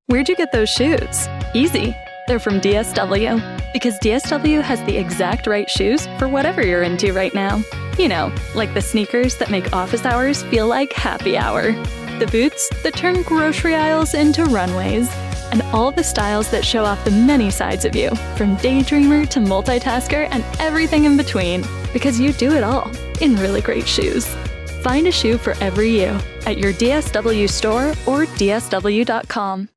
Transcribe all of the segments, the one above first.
Where'd you get those shoes? Easy. They're from DSW. Because DSW has the exact right shoes for whatever you're into right now. You know, like the sneakers that make office hours feel like happy hour. The boots that turn grocery aisles into runways. And all the styles that show off the many sides of you, from daydreamer to multitasker and everything in between. Because you do it all in really great shoes. Find a shoe for every you at your DSW store or dsw.com.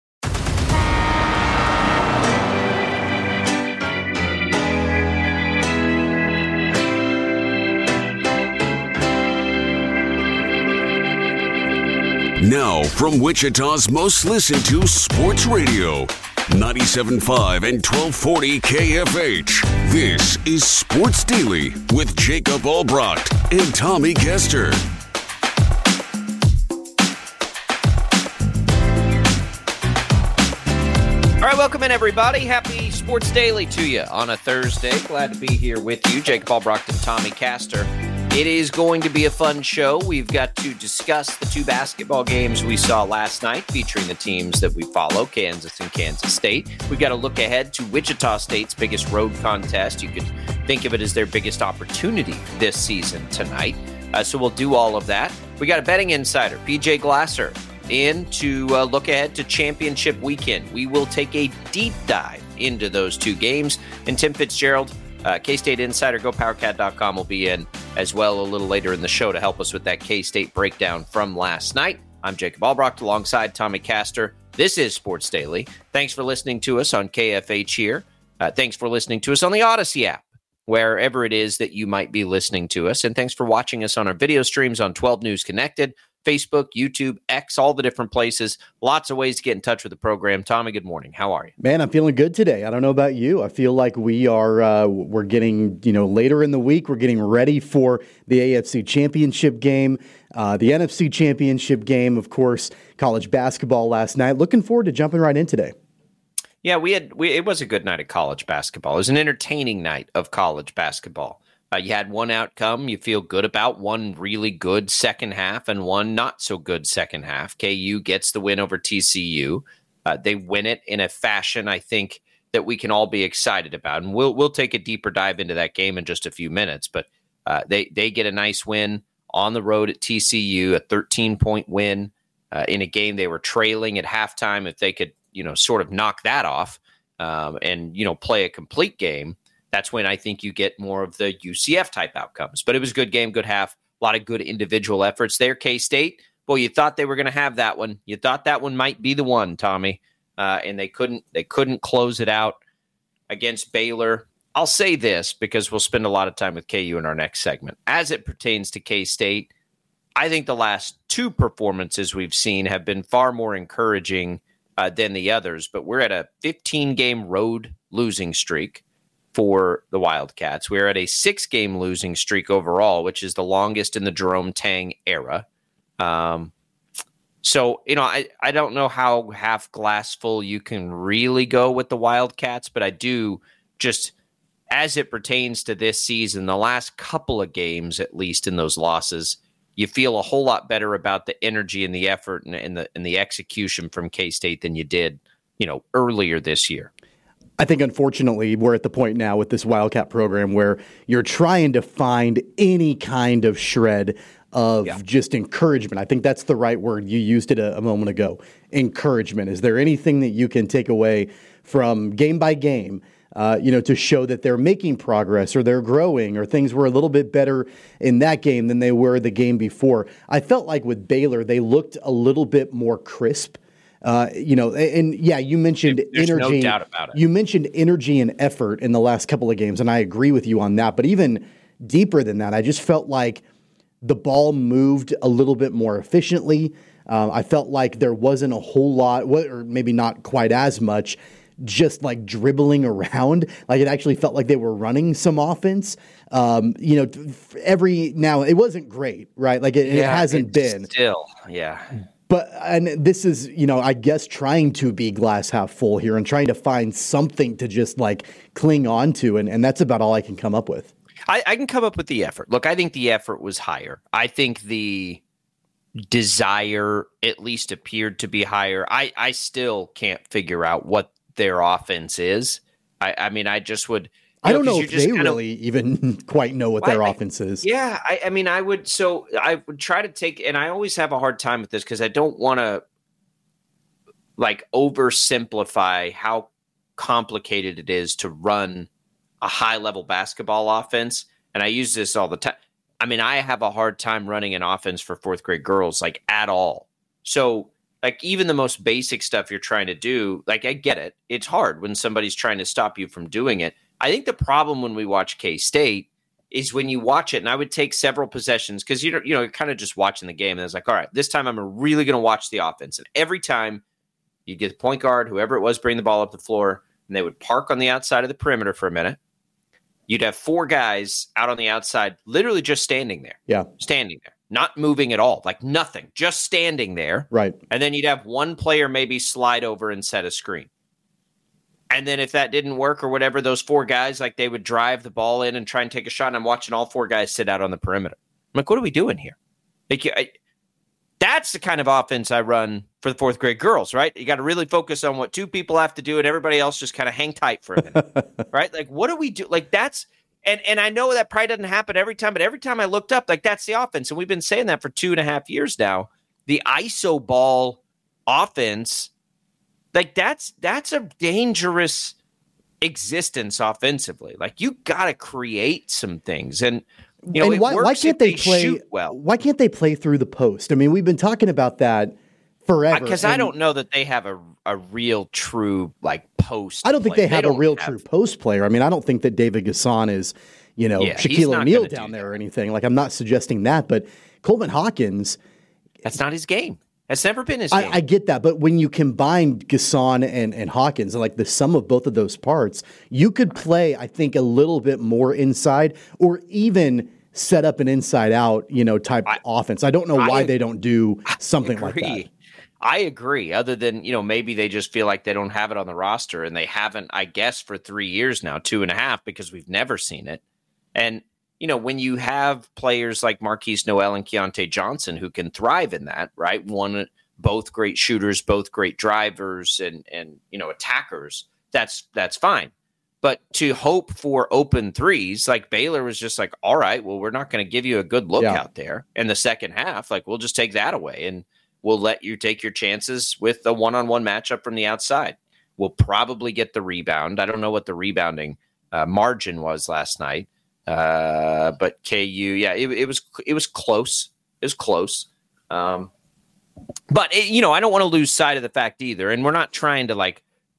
Now, from Wichita's most listened to sports radio, 97.5 and 1240 KFH. This is Sports Daily with Jacob Albrecht and Tommy Kester. All right, welcome in, everybody. Happy Sports Daily to you on a Thursday. Glad to be here with you, Jacob Albrecht and Tommy Kester. It is going to be a fun show. We've got to discuss the two basketball games we saw last night featuring the teams that we follow, Kansas and Kansas State. We've got to look ahead to Wichita State's biggest road contest. You could think of it as their biggest opportunity this season tonight. So we'll do all of that. We got a betting insider, PJ Glasser, in to look ahead to championship weekend. We will take a deep dive into those two games. And Tim Fitzgerald, K-State Insider, GoPowerCat.com will be in as well a little later in the show to help us with that K-State breakdown from last night. I'm Jacob Albrecht alongside Tommy Kester. This is Sports Daily. Thanks for listening to us on KFH here. Thanks for listening to us on the Odyssey app, wherever it is that you might be listening to us. And thanks for watching us on our video streams on 12 News Connected, Facebook, YouTube, X, all the different places. Lots of ways to get in touch with the program. Tommy, good morning. How are you? Man, I'm feeling good today. I don't know about you. I feel like we're getting, later in the week, we're getting ready for the AFC Championship game, the NFC Championship game, of course, college basketball last night. Looking forward to jumping right in today. Yeah, it was a good night of college basketball. It was an entertaining night of college basketball. You had one outcome you feel good about, one really good second half and one not so good second half. KU gets the win over TCU. They win it in a fashion I think that we can all be excited about. And we'll take a deeper dive into that game in just a few minutes. But they get a nice win on the road at TCU, a 13-point win in a game they were trailing at halftime. If they could, sort of knock that off and play a complete game, that's when I think you get more of the UCF type outcomes. But it was a good game, good half, a lot of good individual efforts there. K-State, boy, you thought they were going to have that one. You thought that one might be the one, Tommy, and they couldn't close it out against Baylor. I'll say this because we'll spend a lot of time with KU in our next segment. As it pertains to K-State, I think the last two performances we've seen have been far more encouraging than the others. But we're at a 15-game road losing streak for the Wildcats. We're at a 6-game losing streak overall, which is the longest in the Jerome Tang era. So, I don't know how half glass full you can really go with the Wildcats, but I do just, as it pertains to this season, the last couple of games, at least in those losses, you feel a whole lot better about the energy and the effort and the execution from K-State than you did, earlier this year. I think, unfortunately, we're at the point now with this Wildcat program where you're trying to find any kind of shred of just encouragement. I think that's the right word. You used it a moment ago. Encouragement. Is there anything that you can take away from game by game, to show that they're making progress or they're growing or things were a little bit better in that game than they were the game before? I felt like with Baylor, they looked a little bit more crisp. You mentioned There's energy. no doubt about it. You mentioned energy and effort in the last couple of games, and I agree with you on that. But even deeper than that, I just felt like the ball moved a little bit more efficiently. I felt like there wasn't a whole lot, or maybe not quite as much, just like dribbling around. Like it actually felt like they were running some offense. Every now, it wasn't great, right? Like it hasn't been. Still, yeah. And this is, I guess trying to be glass half full here and trying to find something to just like cling on to. And that's about all I can come up with. I can come up with the effort. Look, I think the effort was higher. I think the desire at least appeared to be higher. I still can't figure out what their offense is. I mean, I just would. I don't know if they really even quite know what their offense is. Yeah, I mean, I would try to take, and I always have a hard time with this because I don't want to like oversimplify how complicated it is to run a high-level basketball offense. And I use this all the time. I mean, I have a hard time running an offense for fourth grade girls, like at all. So like even the most basic stuff you're trying to do, like I get it. It's hard when somebody's trying to stop you from doing it. I think the problem when we watch K-State is when you watch it, and I would take several possessions because you're kind of just watching the game, and it's like, all right, this time I'm really going to watch the offense. And every time you get the point guard, whoever it was, bring the ball up the floor, and they would park on the outside of the perimeter for a minute. You'd have 4 guys out on the outside, literally just standing there. Yeah, standing there, not moving at all, like nothing, just standing there. Right, and then you'd have one player maybe slide over and set a screen. And then if that didn't work or whatever, those 4 guys, like they would drive the ball in and try and take a shot. And I'm watching all 4 guys sit out on the perimeter. I'm like, what are we doing here? Like, that's the kind of offense I run for the fourth grade girls, right? You got to really focus on what 2 people have to do and everybody else just kind of hang tight for a minute, right? Like, what do we do? Like that's, and I know that probably doesn't happen every time, but every time I looked up, like that's the offense. And we've been saying that for 2.5 years now. The ISO ball offense, like that's a dangerous existence offensively. Like you got to create some things, and you know, and why can't they play well? Why can't they play through the post? I mean, we've been talking about that forever. Because I don't know that they have a real true like post. I don't think they have a real true post player. I mean, I don't think that David Gasson is Shaquille O'Neal down there or anything. Like I'm not suggesting that, but Coleman Hawkins, that's not his game. That's never been his game. I get that, but when you combine Gasson and Hawkins, like the sum of both of those parts, you could play, I think, a little bit more inside or even set up an inside-out, type offense. I don't know why they don't do something like that. I agree, other than, maybe they just feel like they don't have it on the roster, and they haven't, I guess, for 3 years now, 2.5, because we've never seen it. And when you have players like Marquise Noel and Keontae Johnson who can thrive in that, right? Both great shooters, both great drivers and attackers, that's fine. But to hope for open threes, like Baylor was just like, all right, well, we're not going to give you a good look out there in the second half. Like, we'll just take that away and we'll let you take your chances with the one-on-one matchup from the outside. We'll probably get the rebound. I don't know what the rebounding margin was last night. But KU, yeah, it was close. It was close. But I don't want to lose sight of the fact either. And we're not trying to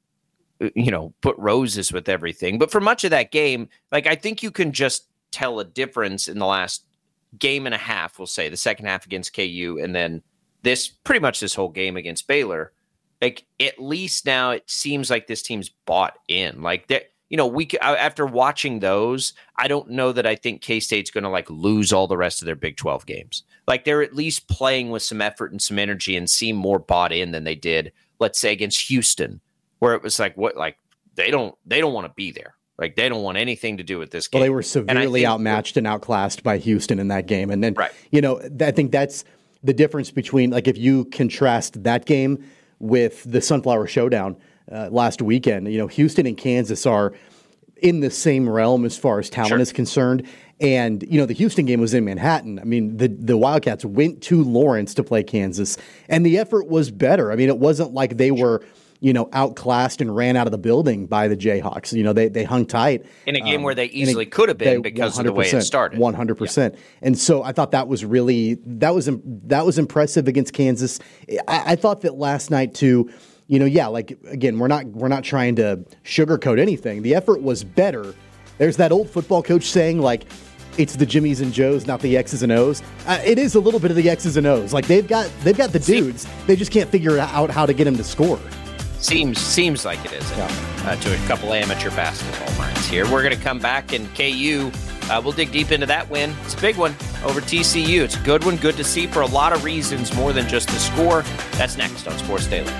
put roses with everything. But for much of that game, I think you can just tell a difference in the last game and a half, we'll say, the second half against KU. And then pretty much this whole game against Baylor. Like, at least now it seems like this team's bought in. Like, after watching those, I don't know that I think K-State's going to lose all the rest of their Big 12 games. Like, they're at least playing with some effort and some energy and seem more bought in than they did, let's say, against Houston, where it was they don't want to be there. Like, they don't want anything to do with this game. Well, they were severely outmatched and outclassed by Houston in that game. And then, I think that's the difference between, if you contrast that game with the Sunflower Showdown last weekend, Houston and Kansas are in the same realm as far as talent is concerned. And, the Houston game was in Manhattan. I mean, the Wildcats went to Lawrence to play Kansas, and the effort was better. I mean, it wasn't like they were, outclassed and ran out of the building by the Jayhawks. They hung tight. In a game where they easily could have been because of the way it started. 100%. Yeah. And so I thought that was really, that was impressive against Kansas. I thought that last night too, again, we're not trying to sugarcoat anything. The effort was better. There's that old football coach saying, it's the Jimmies and Joes, not the X's and O's. It is a little bit of the X's and O's. They've got the dudes. They just can't figure out how to get them to score. Seems like it is to a couple amateur basketball minds here. We're going to come back, and KU, we'll dig deep into that win. It's a big one over TCU. It's a good one, good to see for a lot of reasons, more than just the score. That's next on Sports Daily.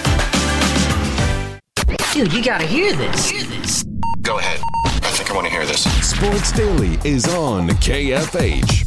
Dude, you gotta hear this. Go ahead. I think I want to hear this. This Sports Daily is on KFH.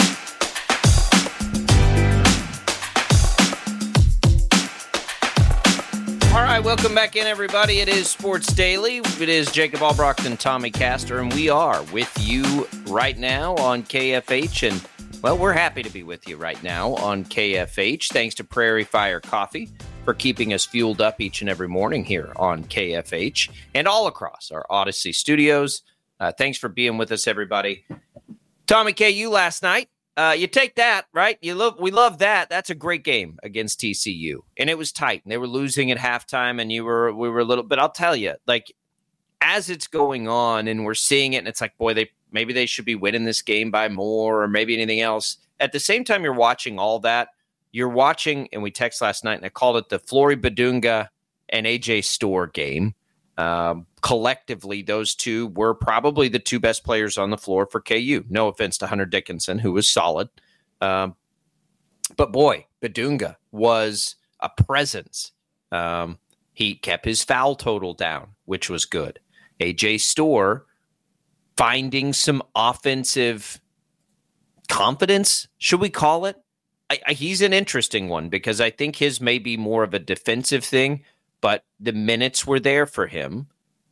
All right, welcome back in, everybody. It is Sports Daily. It is Jacob Albrocht and Tommy Castor, and we are with you right now on KFH. And, well, we're happy to be with you right now on KFH. Thanks to Prairie Fire Coffee for keeping us fueled up each and every morning here on KFH and all across our Odyssey studios. Thanks for being with us, everybody. Tommy KU last night. You take that, right? We love that. That's a great game against TCU, and it was tight. And they were losing at halftime, and we were a little. But I'll tell you, like as it's going on, and we're seeing it, and it's like, boy, maybe they should be winning this game by more, or maybe anything else. At the same time, you're watching all that. You're watching, and we text last night, and I called it the Flory Badunga and AJ Storr game. Collectively, those two were probably the two best players on the floor for KU. No offense to Hunter Dickinson, who was solid. But boy, Badunga was a presence. He kept his foul total down, which was good. AJ Storr finding some offensive confidence, should we call it? He's an interesting one because I think his may be more of a defensive thing, but the minutes were there for him.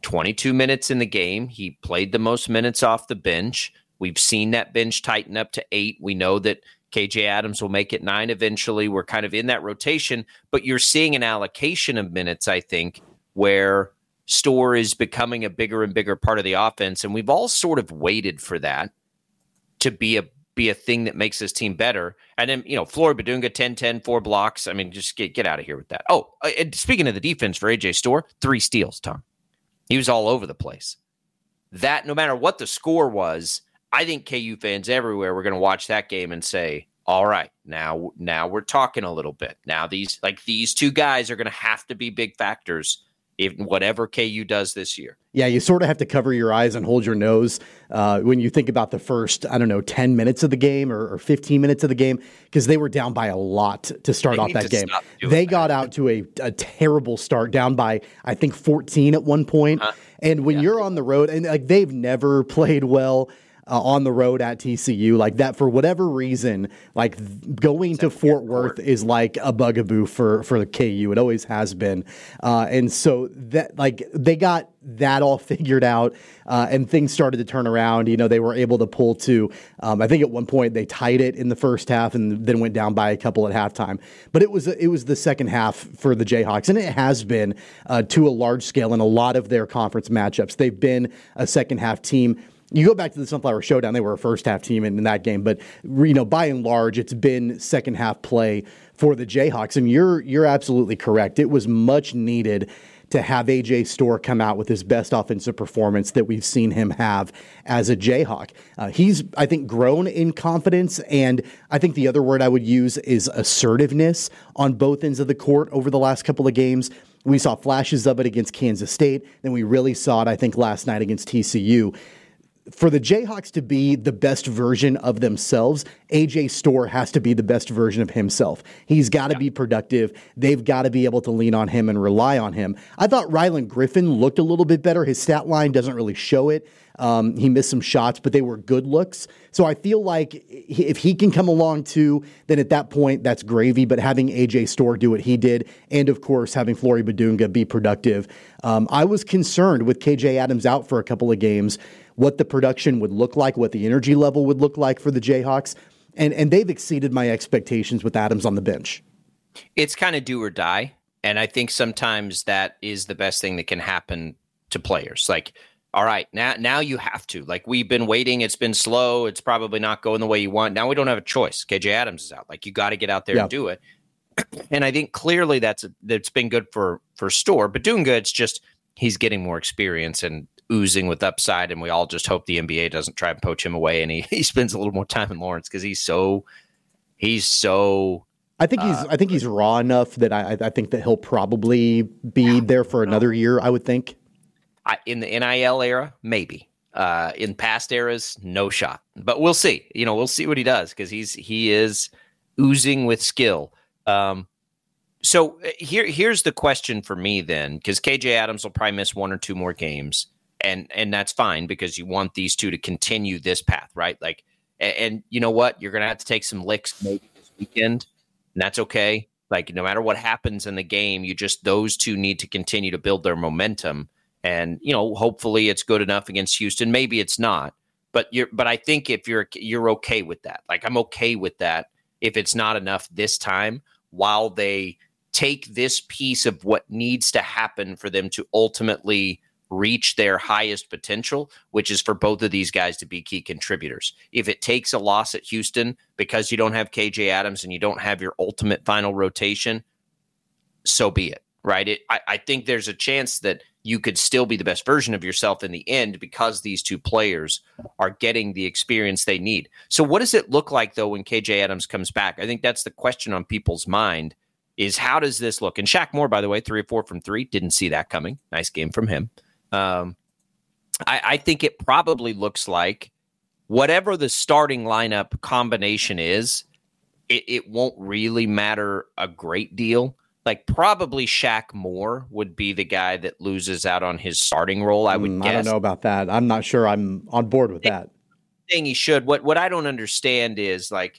22 minutes in the game. He played the most minutes off the bench. We've seen that bench tighten up to 8. We know that KJ Adams will make it 9 eventually. We're kind of in that rotation, but you're seeing an allocation of minutes, I think, where Storr is becoming a bigger and bigger part of the offense, and we've all sort of waited for that to be a thing that makes this team better. And then, Flory Badunga, 10-10, 4 blocks. I mean, just get out of here with that. Oh, and speaking of the defense for AJ Storr, 3 steals, Tom. He was all over the place. That, no matter what the score was, I think KU fans everywhere were going to watch that game and say, all right, now we're talking a little bit. Now these two guys are going to have to be big factors in whatever KU does this year. Yeah, you sort of have to cover your eyes and hold your nose when you think about the first, 10 minutes of the game or 15 minutes of the game, because they were down by a lot to start off that game. They got out to a terrible start, down by, I think, 14 at one point. And when you're on the road, and they've never played well on the road at TCU, like that, for whatever reason, like going to Fort Worth is like a bugaboo for the KU. It always has been. And so that, like, they got that all figured out, and things started to turn around. They were able to pull to, I think at one point they tied it in the first half and then went down by a couple at halftime. But it was the second half for the Jayhawks, and it has been to a large scale in a lot of their conference matchups. They've been a second half team. You go back to the Sunflower Showdown, they were a first-half team in that game. But, by and large, it's been second-half play for the Jayhawks. And you're absolutely correct. It was much needed to have AJ Storr come out with his best offensive performance that we've seen him have as a Jayhawk. He's, I think, grown in confidence, and I think the other word I would use is assertiveness on both ends of the court over the last couple of games. We saw flashes of it against Kansas State, then we really saw it, I think, last night against TCU. For the Jayhawks to be the best version of themselves, AJ Storr has to be the best version of himself. He's got to be productive. They've got to be able to lean on him and rely on him. I thought Rylan Griffin looked a little bit better. His stat line doesn't really show it. He missed some shots, but they were good looks. So I feel like if he can come along too, then at that point, that's gravy. But having AJ Storr do what he did, and of course, having Flory Badunga be productive, I was concerned with KJ Adams out for a couple of games, what the production would look like, what the energy level would look like for the Jayhawks. And they've exceeded my expectations with Adams on the bench. It's kind of do or die. And I think sometimes that is the best thing that can happen to players. Like, all right, now you have to. Like, we've been waiting. It's been slow. It's probably not going the way you want. Now we don't have a choice. KJ Adams is out. Like, you got to get out there and do it. And I think clearly that's been good for Storr. But Badunga, it's just he's getting more experience and oozing with upside, and we all just hope the NBA doesn't try and poach him away, and he spends a little more time in Lawrence because he's so. I think he's raw enough that I think that he'll probably be there for another year. I would think. In the NIL era, maybe. In past eras, no shot. But we'll see. We'll see what he does because he is oozing with skill. So here's the question for me then, because KJ Adams will probably miss 1 or 2 more games. And that's fine because you want these two to continue this path, right? Like, and you know what? You're going to have to take some licks maybe this weekend, and that's okay. Like, no matter what happens in the game, those two need to continue to build their momentum. And, hopefully it's good enough against Houston. Maybe it's not, but I think if you're okay with that, like I'm okay with that. If it's not enough this time, while they take this piece of what needs to happen for them to ultimately reach their highest potential, which is for both of these guys to be key contributors. If it takes a loss at Houston because you don't have KJ Adams and you don't have your ultimate final rotation, so be it, right? I think there's a chance that you could still be the best version of yourself in the end because these two players are getting the experience they need. So what does it look like, though, when KJ Adams comes back? I think that's the question on people's mind is how does this look? And Shaq Moore, by the way, 3 or 4 from 3, didn't see that coming. Nice game from him. I think it probably looks like whatever the starting lineup combination is, it won't really matter a great deal. Like probably Shaq Moore would be the guy that loses out on his starting role, I would guess. I don't know about that. I'm not sure I'm on board with that. Saying he should. What I don't understand is, like,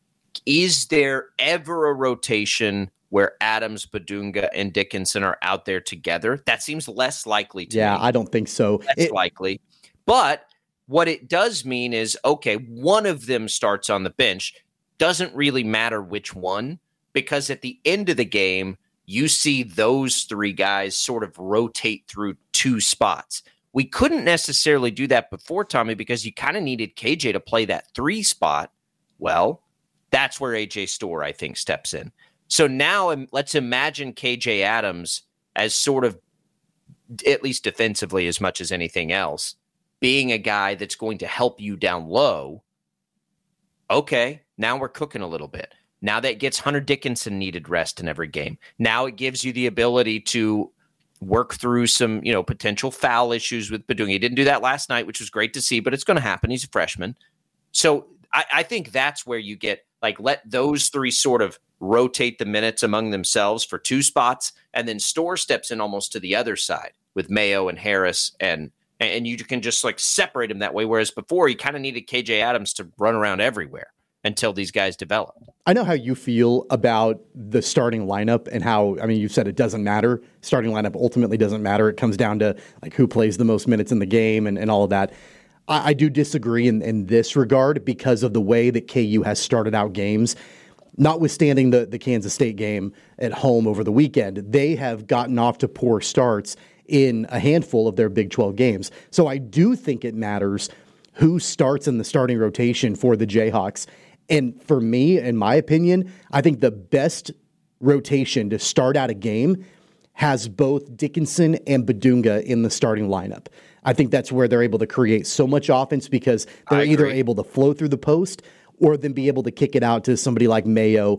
is there ever a rotation where Adams, Badunga, and Dickinson are out there together? That seems less likely to me. Yeah, I don't think so. Less likely. But what it does mean is, okay, one of them starts on the bench. Doesn't really matter which one, because at the end of the game, you see those 3 guys sort of rotate through 2 spots. We couldn't necessarily do that before, Tommy, because you kind of needed KJ to play that 3 spot. Well, that's where AJ Storr, I think, steps in. So now let's imagine KJ Adams as sort of, at least defensively as much as anything else, being a guy that's going to help you down low. Okay, now we're cooking a little bit. Now that gets Hunter Dickinson needed rest in every game. Now it gives you the ability to work through some, potential foul issues with Badunga. He didn't do that last night, which was great to see, but it's going to happen. He's a freshman. So I think that's where you get, like, let those 3 sort of rotate the minutes among themselves for 2 spots, and then Storr steps in almost to the other side with Mayo and Harris, and you can just like separate them that way. Whereas before, you kind of needed KJ Adams to run around everywhere until these guys develop. I know how you feel about the starting lineup and how, you said it doesn't matter. Starting lineup ultimately doesn't matter. It comes down to like who plays the most minutes in the game and all of that. I do disagree in this regard because of the way that KU has started out games. Notwithstanding the Kansas State game at home over the weekend, they have gotten off to poor starts in a handful of their Big 12 games. So I do think it matters who starts in the starting rotation for the Jayhawks. And for me, in my opinion, I think the best rotation to start out a game has both Dickinson and Badunga in the starting lineup. I think that's where they're able to create so much offense because they're either able to flow through the post or then be able to kick it out to somebody like Mayo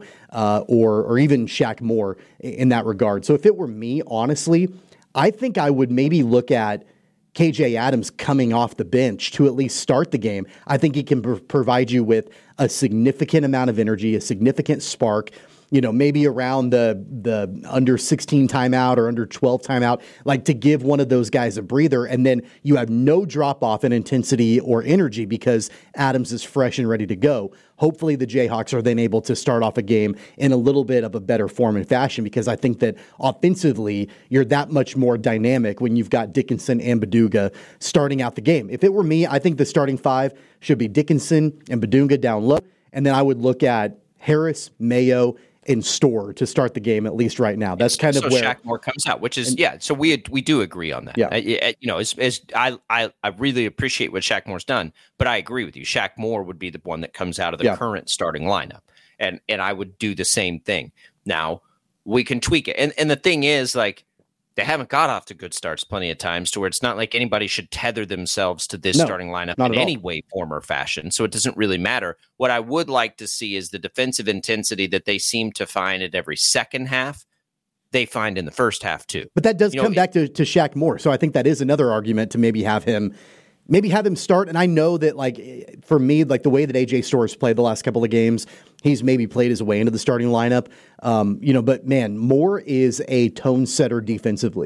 or even Shaq Moore in that regard. So if it were me, honestly, I think I would maybe look at KJ Adams coming off the bench to at least start the game. I think he can provide you with a significant amount of energy, a significant spark, maybe around the under 16 timeout or under 12 timeout, like to give one of those guys a breather. And then you have no drop off in intensity or energy because Adams is fresh and ready to go. Hopefully the Jayhawks are then able to start off a game in a little bit of a better form and fashion because I think that offensively you're that much more dynamic when you've got Dickinson and Badunga starting out the game. If it were me, I think the starting 5 should be Dickinson and Badunga down low. And then I would look at Harris, Mayo, and Storr to start the game, at least right now. That's kind of where Shaq Moore comes out, which is, so we do agree on that. Yeah. As I really appreciate what Shaq Moore's done, but I agree with you. Shaq Moore would be the one that comes out of the current starting lineup. And I would do the same thing. Now, we can tweak it. And the thing is, like, they haven't got off to good starts plenty of times to where it's not like anybody should tether themselves to this starting lineup in any way, form, or fashion. So it doesn't really matter. What I would like to see is the defensive intensity that they seem to find at every second half, they find in the first half too. But that does come back to Shaq Moore. So I think that is another argument to maybe have him start. And I know that, like, for me, like the way that AJ Storr's played the last couple of games, he's maybe played his way into the starting lineup. But man, Moore is a tone setter defensively.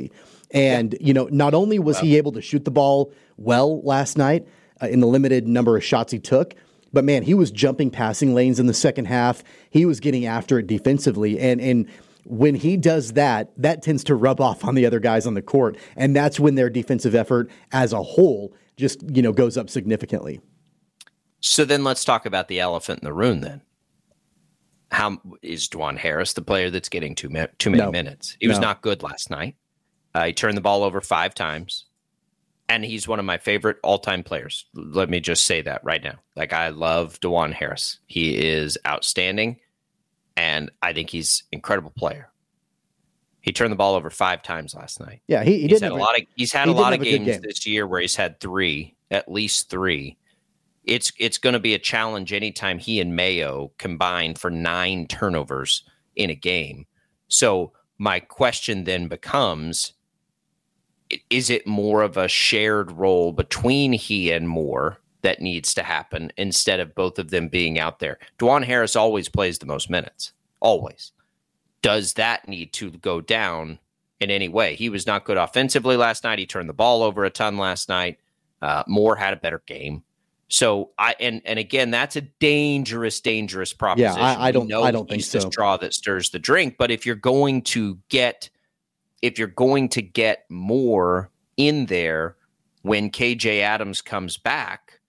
And, not only was he able to shoot the ball well last night in the limited number of shots he took, but man, he was jumping passing lanes in the second half. He was getting after it defensively. And when he does that, that tends to rub off on the other guys on the court. And that's when their defensive effort as a whole just, goes up significantly. So then let's talk about the elephant in the room then. How is Dajuan Harris the player that's getting too many minutes? He was not good last night. He turned the ball over 5 times, and he's one of my favorite all-time players. Let me just say that right now. Like, I love Dajuan Harris. He is outstanding, and I think he's an incredible player. He turned the ball over 5 times last night. Yeah, he's had a lot of games this year where he's had 3, at least 3. It's going to be a challenge anytime he and Mayo combine for 9 turnovers in a game. So my question then becomes, is it more of a shared role between he and Moore that needs to happen instead of both of them being out there? Dajuan Harris always plays the most minutes, always. Does that need to go down in any way? He was not good offensively last night. He turned the ball over a ton last night. Moore had a better game. So and again, that's a dangerous proposition. Yeah, I don't think so. The straw that stirs the drink. But if you're going to get Moore in there when KJ Adams comes back,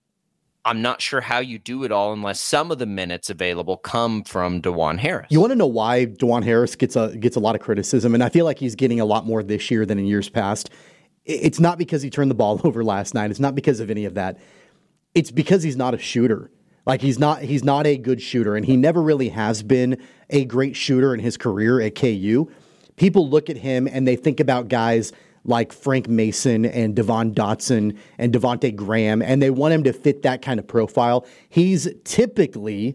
I'm not sure how you do it all unless some of the minutes available come from Dajuan Harris. You want to know why Dajuan Harris gets a lot of criticism, and I feel like he's getting a lot more this year than in years past. It's not because he turned the ball over last night. It's not because of any of that. It's because he's not a shooter. Like, he's not a good shooter, and he never really has been a great shooter in his career at KU. People look at him and they think about guys like Frank Mason and Devon Dotson and Devontae Graham, and they want him to fit that kind of profile. He's typically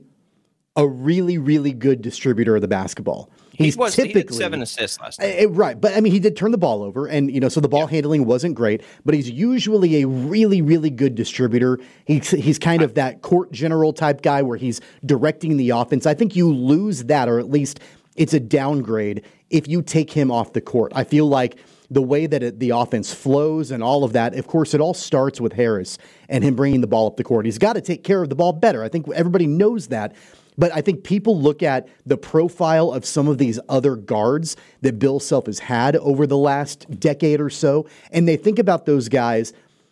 a really, really good distributor of the basketball. He did 7 assists last night. Right. But I mean, he did turn the ball over, and so the ball handling wasn't great, but he's usually a really, really good distributor. He's kind of that court general type guy where he's directing the offense. I think you lose that, or at least it's a downgrade if you take him off the court. I feel like the way that the offense flows and all of that, of course, it all starts with Harris and him bringing the ball up the court. He's got to take care of the ball better. I think everybody knows that. But I think people look at the profile of some of these other guards that Bill Self has had over the last decade or so, and they think about those guys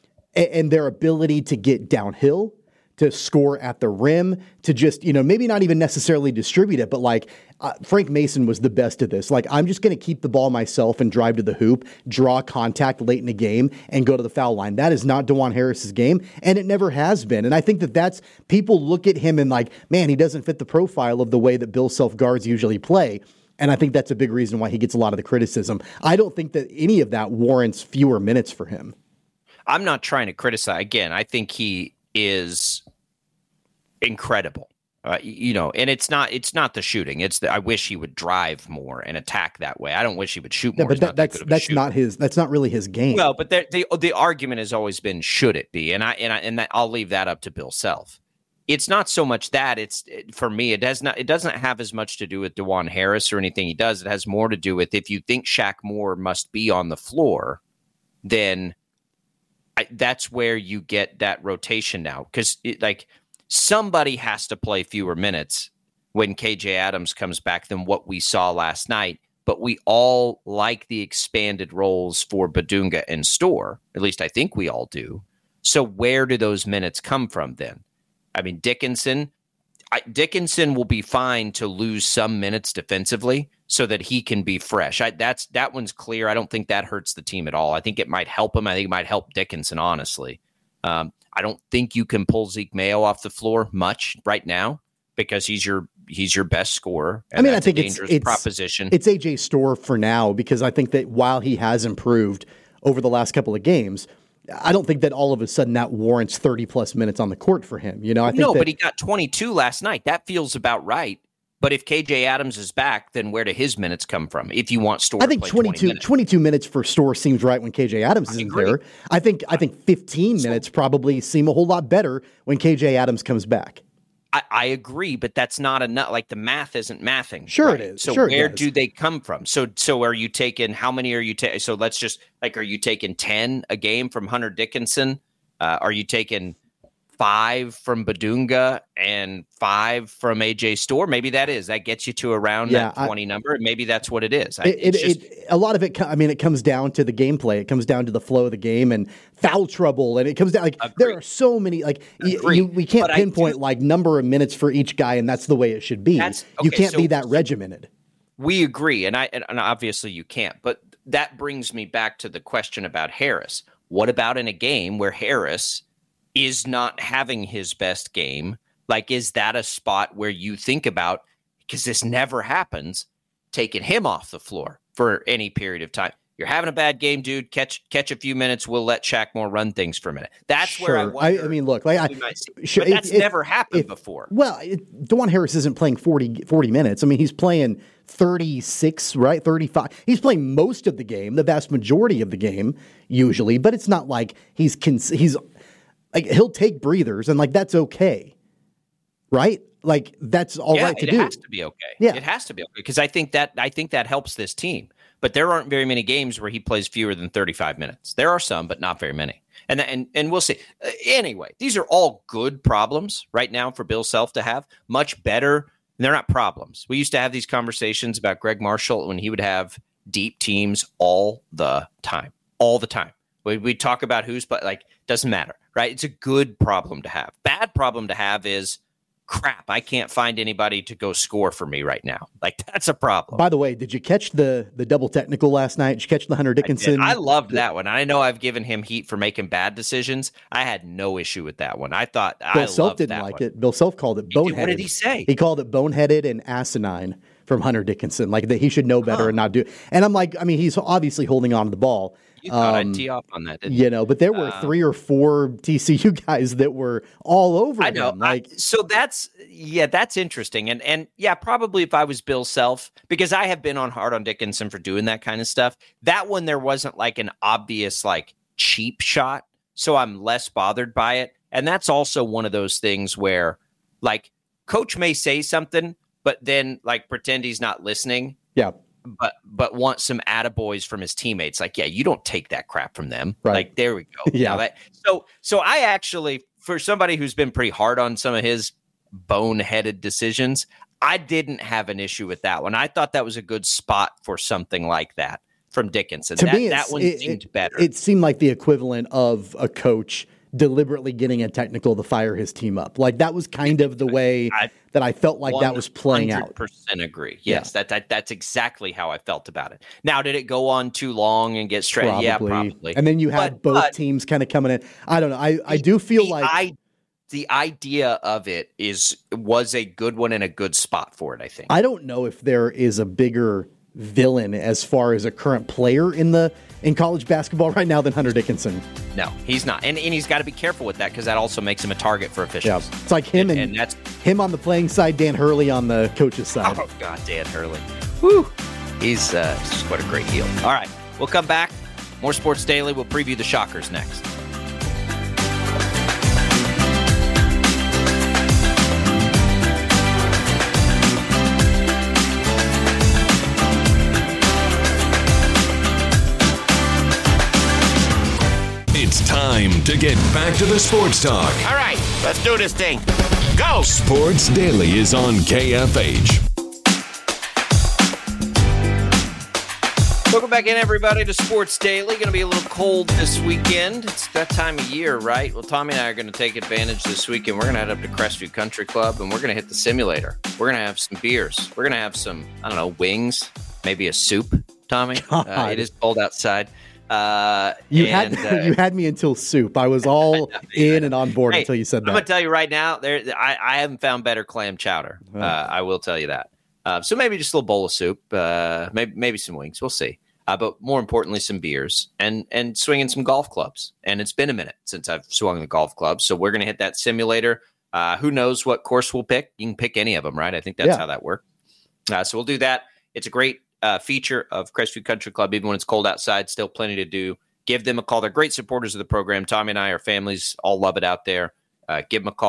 and their ability to get downhill, to score at the rim, to just, maybe not even necessarily distribute it, but like Frank Mason was the best at this. Like, I'm just going to keep the ball myself and drive to the hoop, draw contact late in the game, and go to the foul line. That is not Dajuan Harris's game, and it never has been. And I think that's people look at him and like, man, he doesn't fit the profile of the way that Bill Self guards usually play. And I think that's a big reason why he gets a lot of the criticism. I don't think that any of that warrants fewer minutes for him. I'm not trying to criticize. Again, I think he is incredible, and it's not the shooting. It's I wish he would drive more and attack that way. I don't wish he would shoot more. Yeah, but that's not really his game. Well, but the argument has always been, should it be? And I'll leave that up to Bill Self. It's not so much that. For me, it doesn't have as much to do with Dajuan Harris or anything he does. It has more to do with, if you think Shaq Moore must be on the floor, then that's where you get that rotation now, because somebody has to play fewer minutes when KJ Adams comes back than what we saw last night. But we all like the expanded roles for Badunga and Storr. At least I think we all do. So where do those minutes come from then? I mean, Dickinson will be fine to lose some minutes defensively so that he can be fresh. That one's clear. I don't think that hurts the team at all. I think it might help him. I think it might help Dickinson, honestly. I don't think you can pull Zeke Mayo off the floor much right now because he's your best scorer. I mean, I think it's proposition. It's AJ Storr for now, because I think that while he has improved over the last couple of games, I don't think that all of a sudden that warrants 30 plus minutes on the court for him. But he got 22 last night. That feels about right. But if KJ Adams is back, then where do his minutes come from? If you want Storr, I think 22 minutes for Storr seems right when KJ Adams isn't there. I think 15 minutes probably seem a whole lot better when KJ Adams comes back. I agree, but that's not enough. Like the math isn't mathing. Sure right? it is. So sure where do they come from? So are you taking, how many are you taking? So let's just are you taking 10 a game from Hunter Dickinson? Are you taking 5 from Badunga and 5 from AJ Storr? Maybe that gets you to around that 20 number. Maybe that's what it is. A lot of it, it comes down to the gameplay. It comes down to the flow of the game and foul trouble. And it comes down there are so many, we can't pinpoint number of minutes for each guy. And that's the way it should be. You can't be that regimented. We agree. And obviously you can't, but that brings me back to the question about Harris. What about in a game where Harris is not having his best game? Is that a spot where you think about, because this never happens, taking him off the floor for any period of time? You're having a bad game, dude. Catch a few minutes. We'll let Shaq Moore run things for a minute. That's where I wonder. Look, but that's never happened before. Well, DeJuan Harris isn't playing 40 minutes. He's playing 36, right? 35. He's playing most of the game, the vast majority of the game, usually. But it's not like he's he'll take breathers, and that's okay, right? That's all right to do. It has to be okay. Yeah, it has to be okay, because I think that helps this team. But there aren't very many games where he plays fewer than 35 minutes. There are some, but not very many. And we'll see. Anyway, these are all good problems right now for Bill Self to have. Much better. They're not problems. We used to have these conversations about Greg Marshall when he would have deep teams all the time. All the time. We'd talk about who's, but doesn't matter, right? It's a good problem to have. Bad problem to have is, crap, I can't find anybody to go score for me right now. That's a problem. By the way, did you catch the double technical last night? Did you catch the Hunter Dickinson? I loved that one. I know I've given him heat for making bad decisions. I had no issue with that one. I thought Bill Self didn't like it. Bill Self called it boneheaded. What did he say? He called it boneheaded and asinine from Hunter Dickinson. That he should know better and not do it. And I'm he's obviously holding on to the ball. You thought I'd tee off on that, didn't you? But there were 3 or 4 TCU guys that were all over I know. him. So that's interesting. And probably if I was Bill Self, because I have been hard on Dickinson for doing that kind of stuff, that one there wasn't an obvious cheap shot. So I'm less bothered by it. And that's also one of those things where coach may say something, but then pretend he's not listening. Yeah. But want some attaboys from his teammates. You don't take that crap from them. Right. There we go. Yeah. So I actually, for somebody who's been pretty hard on some of his boneheaded decisions, I didn't have an issue with that one. I thought that was a good spot for something like that from Dickinson. To me, that one seemed better. It seemed like the equivalent of a coach deliberately getting a technical to fire his team up. That was kind of the way that I felt that was playing out. 100% agree. Yes, that's exactly how I felt about it. Now, did it go on too long and get straight? Yeah, probably. And then you had both teams kind of coming in. I don't know. I do feel the idea of it was a good one and a good spot for it, I think. I don't know if there is a bigger villain as far as a current player in college basketball right now than Hunter Dickinson. No, he's not. And he's got to be careful with that, because that also makes him a target for officials. Yeah. It's him and that's him on the playing side, Dan Hurley on the coach's side. Oh, God, Dan Hurley. Woo! He's just what a great heel. All right, we'll come back. More Sports Daily. We'll preview the Shockers next. It's time to get back to the sports talk. All right, let's do this thing. Go! Sports Daily is on KFH. Welcome back in, everybody, to Sports Daily. Going to be a little cold this weekend. It's that time of year, right? Well, Tommy and I are going to take advantage this weekend. We're going to head up to Crestview Country Club, and we're going to hit the simulator. We're going to have some beers. We're going to have some, wings, maybe a soup, Tommy. It is cold outside. You had me until soup. I was all in and on board until you said that. I'm going to tell you right now, I haven't found better clam chowder. I will tell you that. So maybe just a little bowl of soup, maybe some wings. We'll see. But more importantly, some beers and swinging some golf clubs. And it's been a minute since I've swung the golf clubs. So we're going to hit that simulator. Who knows what course we'll pick? You can pick any of them, right? I think that's how that works. So we'll do that. It's a great feature of Crestview Country Club. Even when it's cold outside, still plenty to do. Give them a call. They're great supporters of the program. Tommy and I, our families, all love it out there. Give them a call.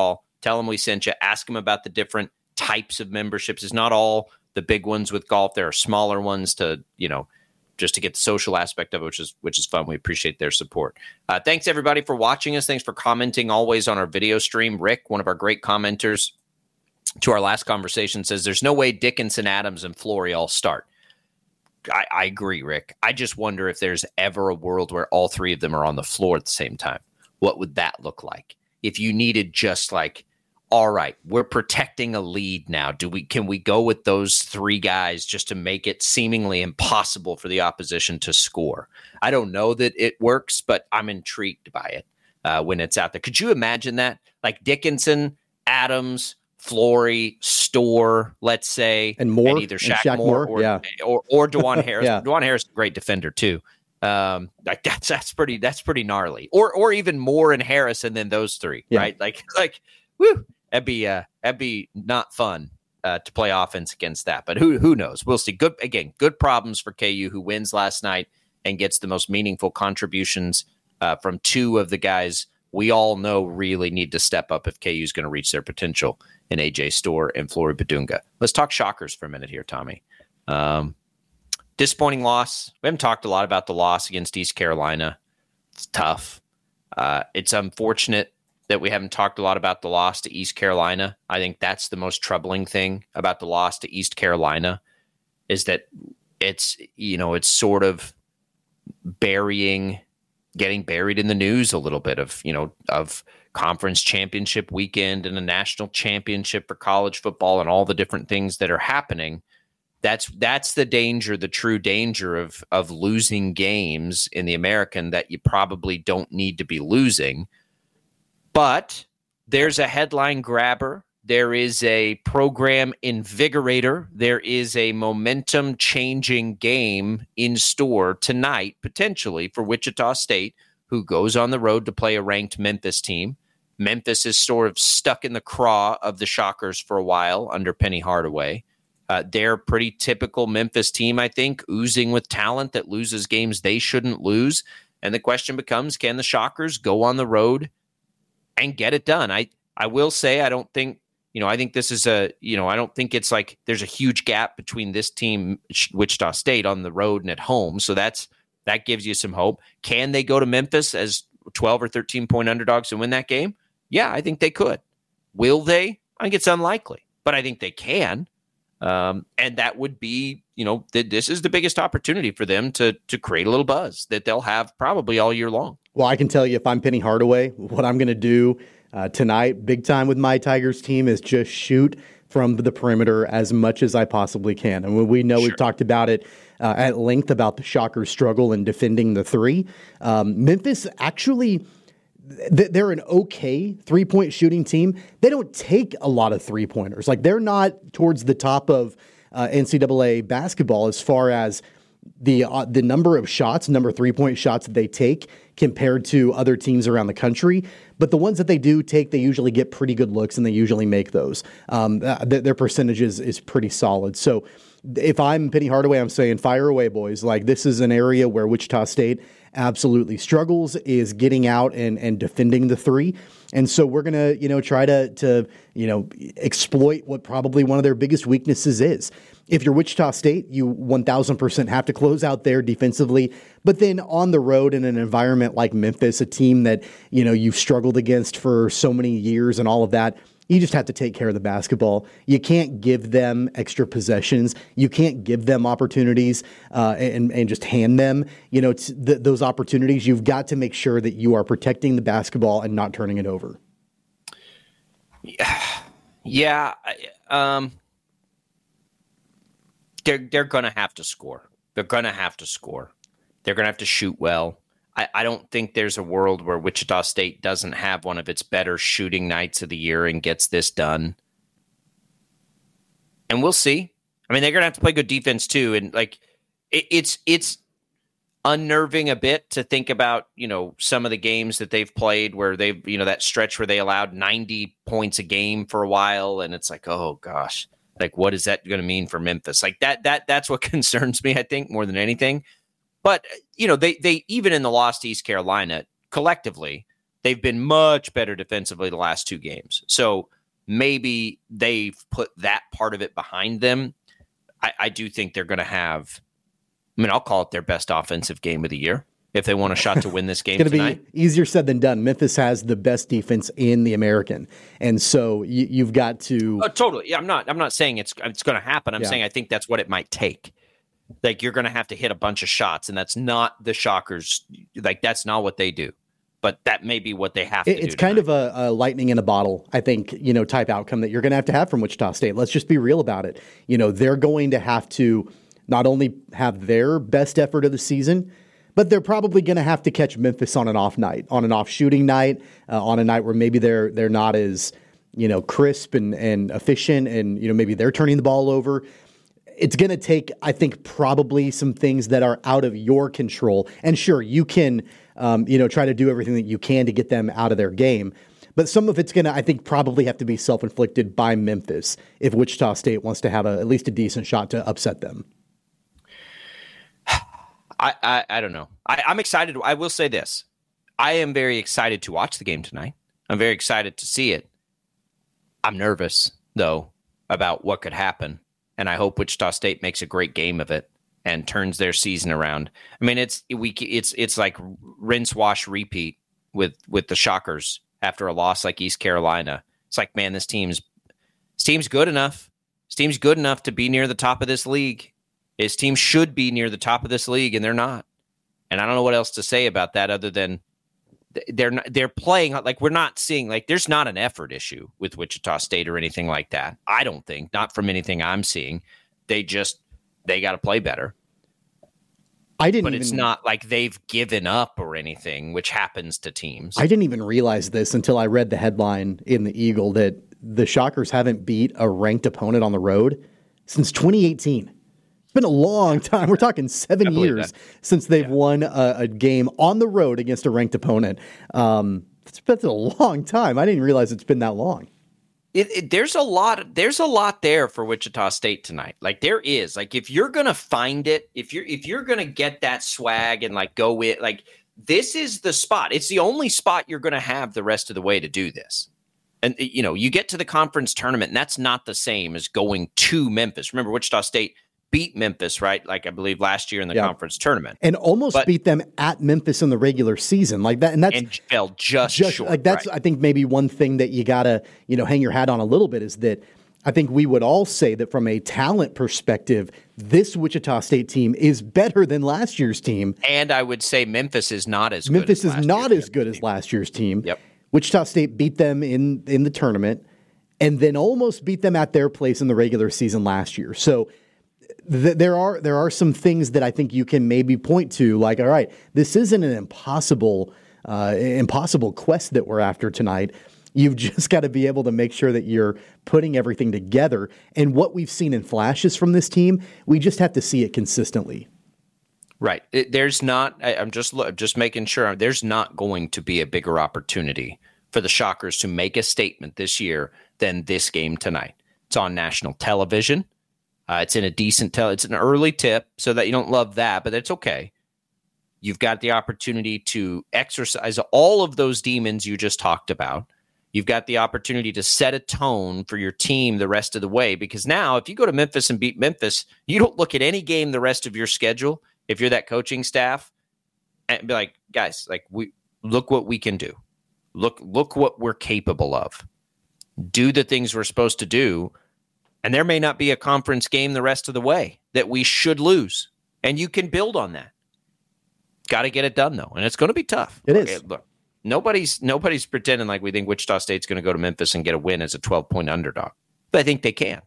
Tell them we sent you. Ask them about the different types of memberships. It's not all the big ones with golf. There are smaller ones to, just to get the social aspect of it, which is fun. We appreciate their support. Thanks, everybody, for watching us. Thanks for commenting always on our video stream. Rick, one of our great commenters to our last conversation, says there's no way Dickinson, Adams, and Flory all start. I agree, Rick. I just wonder if there's ever a world where all three of them are on the floor at the same time. What would that look like? If you needed just like, all right, we're protecting a lead now. Can we go with those three guys just to make it seemingly impossible for the opposition to score? I don't know that it works, but I'm intrigued by it when it's out there. Could you imagine that? Like Dickinson, Adams, Flory, Storr, let's say, and Moore, and either Shaq Moore or Dajuan Harris. Yeah. Dajuan Harris is a great defender too. Like that's pretty gnarly. Or even Moore and Harris, and then those three, right? Like, woo. That'd be not fun to play offense against that. But who knows? We'll see. Good problems for KU, who wins last night and gets the most meaningful contributions from two of the guys we all know really need to step up if KU is going to reach their potential in AJ Storr and Flory Bidunga. Let's talk Shockers for a minute here, Tommy. Disappointing loss. We haven't talked a lot about the loss against East Carolina. It's tough. It's unfortunate that we haven't talked a lot about the loss to East Carolina. I think that's the most troubling thing about the loss to East Carolina is that it's sort of getting buried in the news a little bit of conference championship weekend and a national championship for college football and all the different things that are happening. That's the danger, the true danger of losing games in the American that you probably don't need to be losing. But there's a headline grabber. There is a program invigorator. There is a momentum-changing game in store tonight, potentially, for Wichita State, who goes on the road to play a ranked Memphis team. Memphis is sort of stuck in the craw of the Shockers for a while under Penny Hardaway. They're a pretty typical Memphis team, I think, oozing with talent that loses games they shouldn't lose. And the question becomes, can the Shockers go on the road and get it done? I will say I don't think, I think this is I don't think it's like there's a huge gap between this team, Wichita State, on the road and at home. So that gives you some hope. Can they go to Memphis as 12 or 13-point underdogs and win that game? Yeah, I think they could. Will they? I think it's unlikely, but I think they can. And that would be, this is the biggest opportunity for them to create a little buzz that they'll have probably all year long. Well, I can tell you, if I'm Penny Hardaway, what I'm going to do tonight, big time with my Tigers team, is just shoot from the perimeter as much as I possibly can. And we know We've talked about it at length about the Shockers' struggle in defending the three. Memphis actually, they're an okay three-point shooting team. They don't take a lot of three-pointers. Like, they're not towards the top of NCAA basketball as far as the number of shots, number of three-point shots that they take compared to other teams around the country. But the ones that they do take, they usually get pretty good looks, and they usually make those. Their percentage is pretty solid. So if I'm Penny Hardaway, I'm saying fire away, boys. Like, this is an area where Wichita State absolutely struggles, is getting out and defending the three. And so we're going to, try to exploit what probably one of their biggest weaknesses is. If you're Wichita State, you 1,000% have to close out there defensively. But then on the road in an environment like Memphis, a team that, you've struggled against for so many years and all of that, you just have to take care of the basketball. You can't give them extra possessions. You can't give them opportunities and just hand them, those opportunities. You've got to make sure that you are protecting the basketball and not turning it over. Yeah. They're going to have to score. They're going to have to score. They're going to have to shoot well. I don't think there's a world where Wichita State doesn't have one of its better shooting nights of the year and gets this done. And we'll see. I mean, they're going to have to play good defense too. And it's unnerving a bit to think about, some of the games that they've played where they've, that stretch where they allowed 90 points a game for a while. And it's like, oh gosh, like, what is that going to mean for Memphis? Like that's what concerns me, I think, more than anything. But, they even in the loss to East Carolina, collectively, They've been much better defensively the last 2 games. So maybe they've put that part of it behind them. I do think they're going to have, I'll call it their best offensive game of the year if they want a shot to win this game tonight. It's going to be easier said than done. Memphis has the best defense in the American. And so you've got to... Oh, totally. Yeah, I'm not saying it's going to happen. I'm saying I think that's what it might take. Like, you're going to have to hit a bunch of shots, and that's not the Shockers. Like, that's not what they do. But that may be what they have to do. It's kind of a lightning in a bottle, I think, type outcome that you're going to have from Wichita State. Let's just be real about it. They're going to have to not only have their best effort of the season, but they're probably going to have to catch Memphis on an off night, on an off shooting night, on a night where maybe they're not as, crisp and efficient, and, maybe they're turning the ball over. It's going to take, I think, probably some things that are out of your control. And sure, you can, try to do everything that you can to get them out of their game. But some of it's going to, I think, probably have to be self-inflicted by Memphis if Wichita State wants to have at least a decent shot to upset them. I don't know. I'm excited. I will say this. I am very excited to watch the game tonight. I'm very excited to see it. I'm nervous, though, about what could happen. And I hope Wichita State makes a great game of it and turns their season around. It's like rinse, wash, repeat with the Shockers after a loss like East Carolina. It's like, man, this team's good enough. This team's good enough to be near the top of this league. His team should be near the top of this league, and they're not. And I don't know what else to say about that other than they're playing like we're not seeing, like, there's not an effort issue with Wichita State or anything like that. I don't think, not from anything I'm seeing. They got to play better. It's not like they've given up or anything, which happens to teams. I didn't even realize this until I read the headline in the Eagle that the Shockers haven't beat a ranked opponent on the road since 2018. It's been a long time. We're talking 7 years since they've won a game on the road against a ranked opponent. That's a long time. I didn't realize it's been that long. There's a lot there for Wichita State tonight. Like, there is. Like, if you're gonna find it, if you're gonna get that swag and like go with, like, this is the spot. It's the only spot you're gonna have the rest of the way to do this. And you get to the conference tournament, and that's not the same as going to Memphis. Remember, Wichita State beat Memphis, right? Like, I believe last year in the conference tournament, and almost beat them at Memphis in the regular season, like that. And fell just short. Like, that's, right. I think maybe one thing that you gotta hang your hat on a little bit is that I think we would all say that from a talent perspective, this Wichita State team is better than last year's team. And I would say Memphis is not as good as last year's team. Yep. Wichita State beat them in the tournament, and then almost beat them at their place in the regular season last year. So there are some things that I think you can maybe point to, like, all right, this isn't an impossible quest that we're after tonight. You've just got to be able to make sure that you're putting everything together. And what we've seen in flashes from this team, we just have to see it consistently. Right. There's not. I'm just making sure there's not going to be a bigger opportunity for the Shockers to make a statement this year than this game tonight. It's on national television. It's in a decent it's an early tip, so that you don't love that, but it's okay. You've got the opportunity to exercise all of those demons you just talked about. You've got the opportunity to set a tone for your team the rest of the way, because now if you go to Memphis and beat Memphis, you don't look at any game the rest of your schedule, if you're that coaching staff, and be like, guys, like, we look what we can do. Look what we're capable of. Do the things we're supposed to do. And there may not be a conference game the rest of the way that we should lose. And you can build on that. Got to get it done, though. And it's going to be tough. It is. Look, nobody's pretending like we think Wichita State's going to go to Memphis and get a win as a 12-point underdog. But I think they can.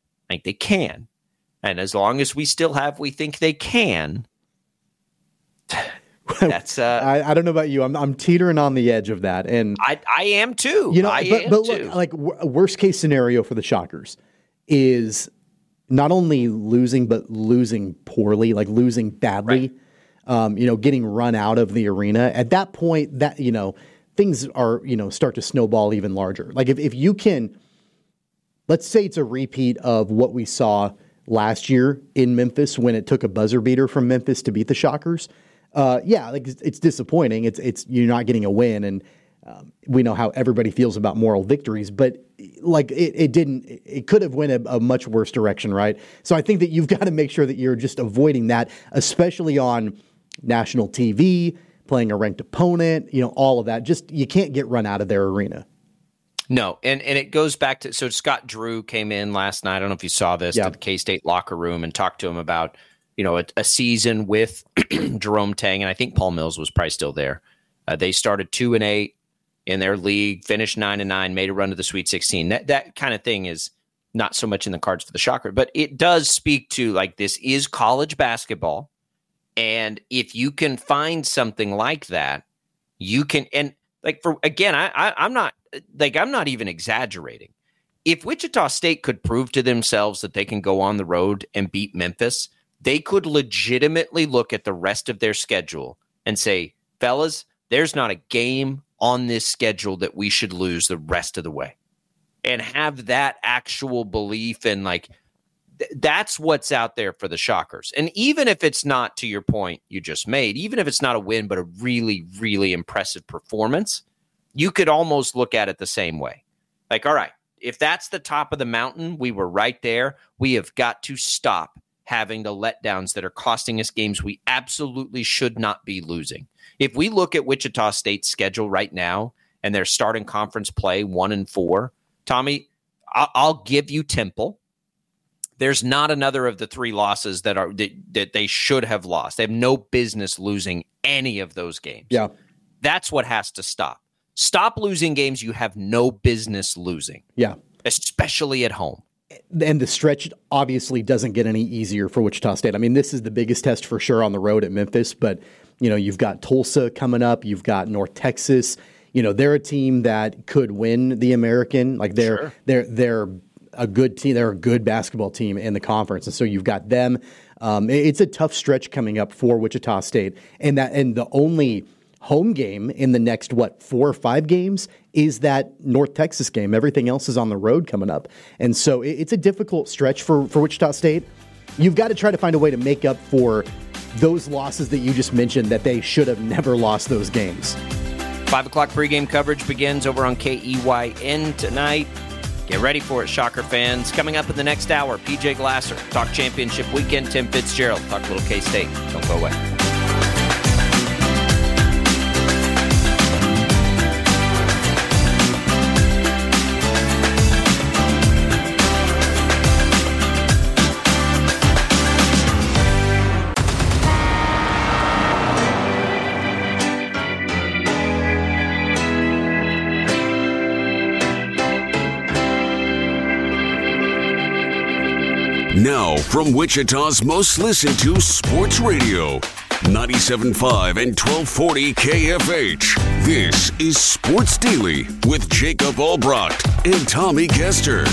And as long as we think they can, that's I don't know about you. I'm teetering on the edge of that. And I am too. But look, like, worst case scenario for the Shockers is not only losing, but losing poorly, like losing badly, right. Getting run out of the arena. At that point, that, things are, start to snowball even larger. Like, if you can, let's say it's a repeat of what we saw last year in Memphis when it took a buzzer beater from Memphis to beat the Shockers. Like, it's disappointing. It's you're not getting a win, and We know how everybody feels about moral victories, but like it could have went a much worse direction, right? So I think that you've got to make sure that you're just avoiding that, especially on national TV, playing a ranked opponent, all of that. Just, you can't get run out of their arena. No, and it goes back to, so Scott Drew came in last night, I don't know if you saw this, to the K-State locker room and talked to him about, a season with Jerome Tang, and I think Paul Mills was probably still there. They started 2-8 in their league, finished 9-9, made a run to the Sweet 16. That kind of thing is not so much in the cards for the Shocker, but it does speak to, like, this is college basketball, and if you can find something like that, you can, and like, for, again, I'm not even exaggerating. If Wichita State could prove to themselves that they can go on the road and beat Memphis, they could legitimately look at the rest of their schedule and say, fellas, there's not a game on this schedule that we should lose the rest of the way. And have that actual belief in, like, that's what's out there for the Shockers. And even if it's not, to your point you just made, even if it's not a win, but a really, really impressive performance, you could almost look at it the same way. Like, all right, if that's the top of the mountain, we were right there. We have got to stop having the letdowns that are costing us games we absolutely should not be losing. If we look at Wichita State's schedule right now and they're starting conference play 1-4, Tommy, I'll give you Temple. There's not another of the three losses that they should have lost. They have no business losing any of those games. Yeah. That's what has to stop. Stop losing games you have no business losing. Yeah. Especially at home. And the stretch obviously doesn't get any easier for Wichita State. I mean, this is the biggest test for sure on the road at Memphis, but you've got Tulsa coming up, you've got North Texas. They're a team that could win the American. Like, they're a good team. They're a good basketball team in the conference, and so you've got them. It's a tough stretch coming up for Wichita State, and the only home game in the next 4 or 5 games is that North Texas game. Everything else is on the road coming up, and so it's a difficult stretch for Wichita State. You've got to try to find a way to make up for those losses that you just mentioned, that they should have never lost those games. 5 o'clock pregame coverage begins over on KEYN tonight. Get ready for it, Shocker fans. Coming up in the next hour, PJ Glasser, talk championship weekend. Tim Fitzgerald, talk little K-State. Don't go away. Now, from Wichita's most listened to sports radio, 97.5 and 1240 KFH. This is Sports Daily with Jacob Albrocht and Tommy Kester.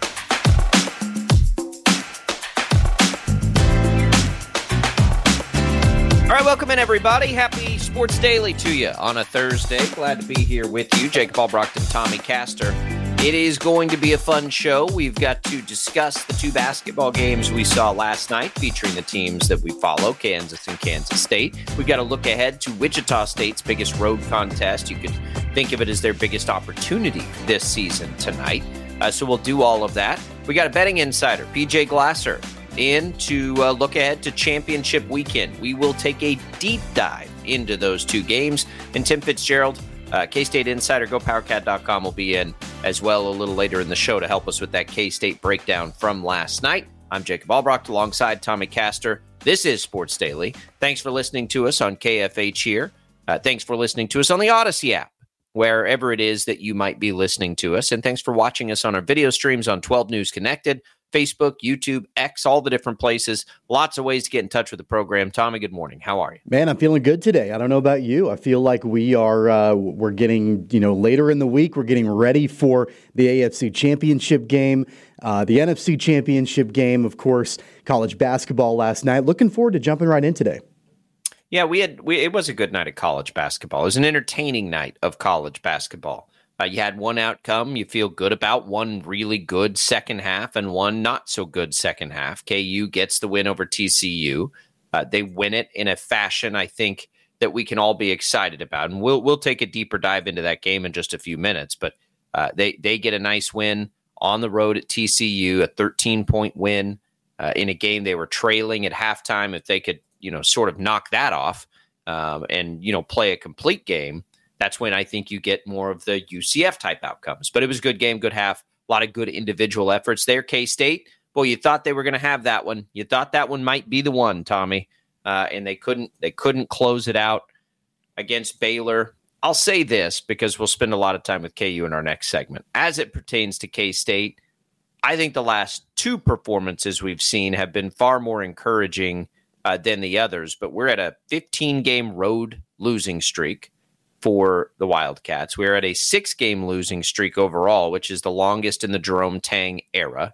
All right, welcome in, everybody. Happy Sports Daily to you on a Thursday. Glad to be here with you, Jacob Albrocht and Tommy Kester. It is going to be a fun show. We've got to discuss the 2 basketball games we saw last night featuring the teams that we follow, Kansas and Kansas State. We've got to look ahead to Wichita State's biggest road contest. You could think of it as their biggest opportunity this season tonight. So we'll do all of that. We got a betting insider, PJ Glasser, in to look ahead to championship weekend. We will take a deep dive into those 2 games. And Tim Fitzgerald, K-State Insider, GoPowerCat.com will be in as well a little later in the show to help us with that K-State breakdown from last night. I'm Jacob Albrocht alongside Tommy Kester. This is Sports Daily. Thanks for listening to us on KFH here. Thanks for listening to us on the Odyssey app, wherever it is that you might be listening to us. And thanks for watching us on our video streams on 12 News Connected, Facebook, YouTube, X, all the different places. Lots of ways to get in touch with the program. Tommy, good morning. How are you? Man, I'm feeling good today. I don't know about you. I feel like we're getting, later in the week, we're getting ready for the AFC Championship game, the NFC Championship game, of course, college basketball last night. Looking forward to jumping right in today. Yeah, it was a good night of college basketball. It was an entertaining night of college basketball. You had one outcome you feel good about, one really good second half and one not so good second half. KU gets the win over TCU. They win it in a fashion, I think, that we can all be excited about. And we'll take a deeper dive into that game in just a few minutes. But they get a nice win on the road at TCU, a 13-point win in a game they were trailing at halftime. If they could, sort of knock that off and play a complete game, that's when I think you get more of the UCF type outcomes. But it was a good game, good half, a lot of good individual efforts there. K-State, boy, you thought they were going to have that one. You thought that one might be the one, Tommy, and they couldn't close it out against Baylor. I'll say this because we'll spend a lot of time with KU in our next segment. As it pertains to K-State, I think the last two performances we've seen have been far more encouraging than the others, but we're at a 15-game road losing streak for the Wildcats. We're at a 6-game losing streak overall, which is the longest in the Jerome Tang era.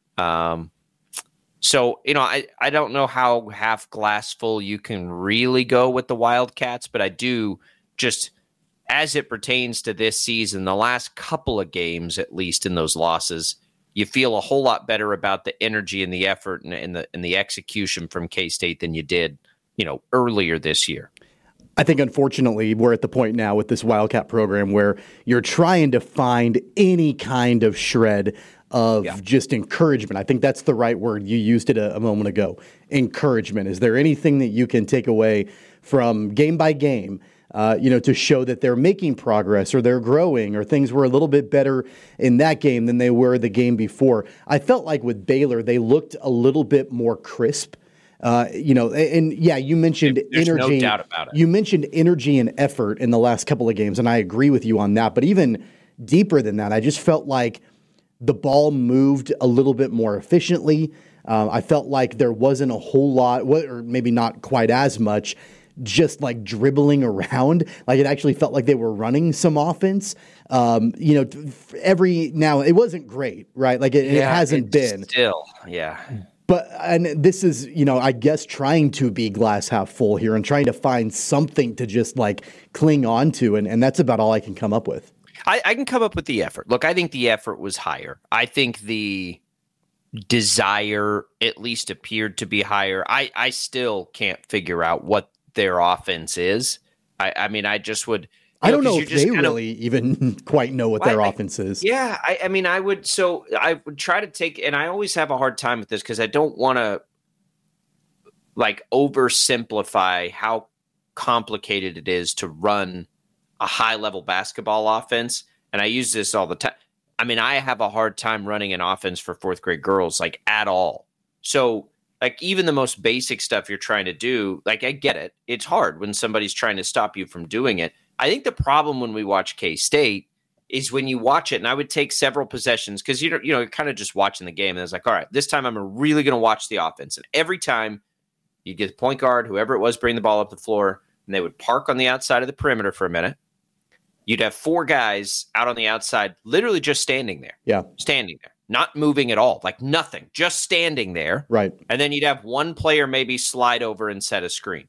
So, I don't know how half glass full you can really go with the Wildcats, but I do just, as it pertains to this season, the last couple of games, at least in those losses, you feel a whole lot better about the energy and the effort and the execution from K-State than you did, earlier this year. I think, unfortunately, we're at the point now with this Wildcat program where you're trying to find any kind of shred of just encouragement. I think that's the right word. You used it a moment ago. Encouragement. Is there anything that you can take away from game by game, to show that they're making progress or they're growing or things were a little bit better in that game than they were the game before? I felt like with Baylor, they looked a little bit more crisp. You mentioned There's energy. No doubt about it. You mentioned energy and effort in the last couple of games, and I agree with you on that. But even deeper than that, I just felt like the ball moved a little bit more efficiently. I felt like there wasn't a whole lot, or maybe not quite as much, just like dribbling around. Like it actually felt like they were running some offense. Every now, it wasn't great, right? Like it hasn't been. Still, yeah. But, and this is, I guess trying to be glass half full here and trying to find something to just like cling on to. And that's about all I can come up with. I can come up with the effort. Look, I think the effort was higher. I think the desire at least appeared to be higher. I still can't figure out what their offense is. I mean, I just would. I don't know if they really even quite know what their offense is. Yeah, I would try to take, and I always have a hard time with this because I don't want to like oversimplify how complicated it is to run a high-level basketball offense. And I use this all the time. I mean, I have a hard time running an offense for fourth grade girls, like at all. So like even the most basic stuff you're trying to do, like I get it. It's hard when somebody's trying to stop you from doing it. I think the problem when we watch K-State is when you watch it, and I would take several possessions because you're kind of just watching the game, and it's like, all right, this time I'm really going to watch the offense. And every time you get the point guard, whoever it was, bring the ball up the floor, and they would park on the outside of the perimeter for a minute. You'd have 4 guys out on the outside, literally just standing there. Yeah, standing there, not moving at all, like nothing, just standing there. Right. And then you'd have one player maybe slide over and set a screen.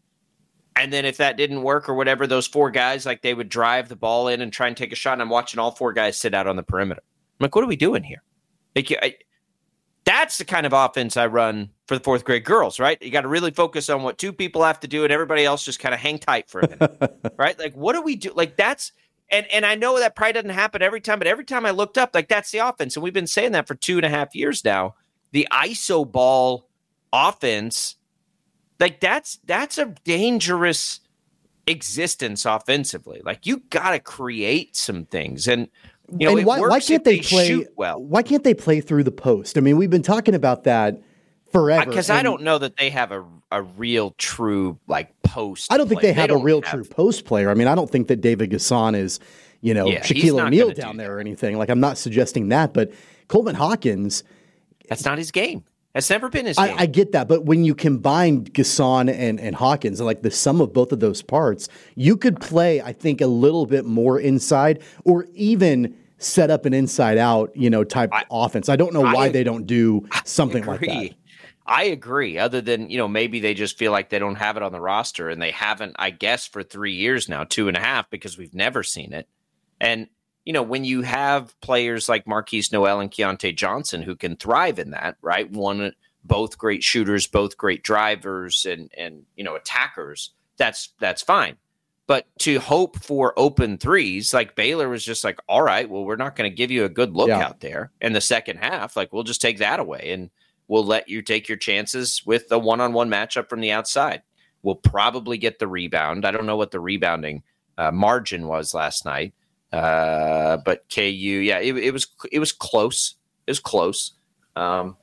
And then if that didn't work or whatever, those 4 guys, like they would drive the ball in and try and take a shot. And I'm watching all 4 guys sit out on the perimeter. I'm like, what are we doing here? Like, that's the kind of offense I run for the fourth grade girls, right? You got to really focus on what 2 people have to do and everybody else just kind of hang tight for a minute, right? Like, what do we do? Like that's, and I know that probably doesn't happen every time, but every time I looked up, like that's the offense. And we've been saying that for 2.5 years now. The ISO ball offense, like that's a dangerous existence offensively. Like you got to create some things, and why can't they play shoot well? Why can't they play through the post? I mean, we've been talking about that forever. Because I don't know that they have a real true like post. I don't think they have a real true post player. I mean, I don't think that David Gasson is Shaquille O'Neal down there or anything. Like I'm not suggesting that, but Coleman Hawkins, that's not his game. That's never been his game. I get that, but when you combine Gasson and Hawkins, like the sum of both of those parts, you could play, I think, a little bit more inside or even set up an inside-out, type offense. I don't know why they don't do something like that. I agree, other than, maybe they just feel like they don't have it on the roster, and they haven't, I guess, for 3 years now, 2.5, because we've never seen it. And when you have players like Marquise Noel and Keontae Johnson who can thrive in that, right? Both great shooters, both great drivers and attackers. that's fine. But to hope for open threes, like Baylor was just like, all right, well, we're not going to give you a good look out there in the second half. Like, we'll just take that away and we'll let you take your chances with a one-on-one matchup from the outside. We'll probably get the rebound. I don't know what the rebounding margin was last night, but KU, it was close. It was close. But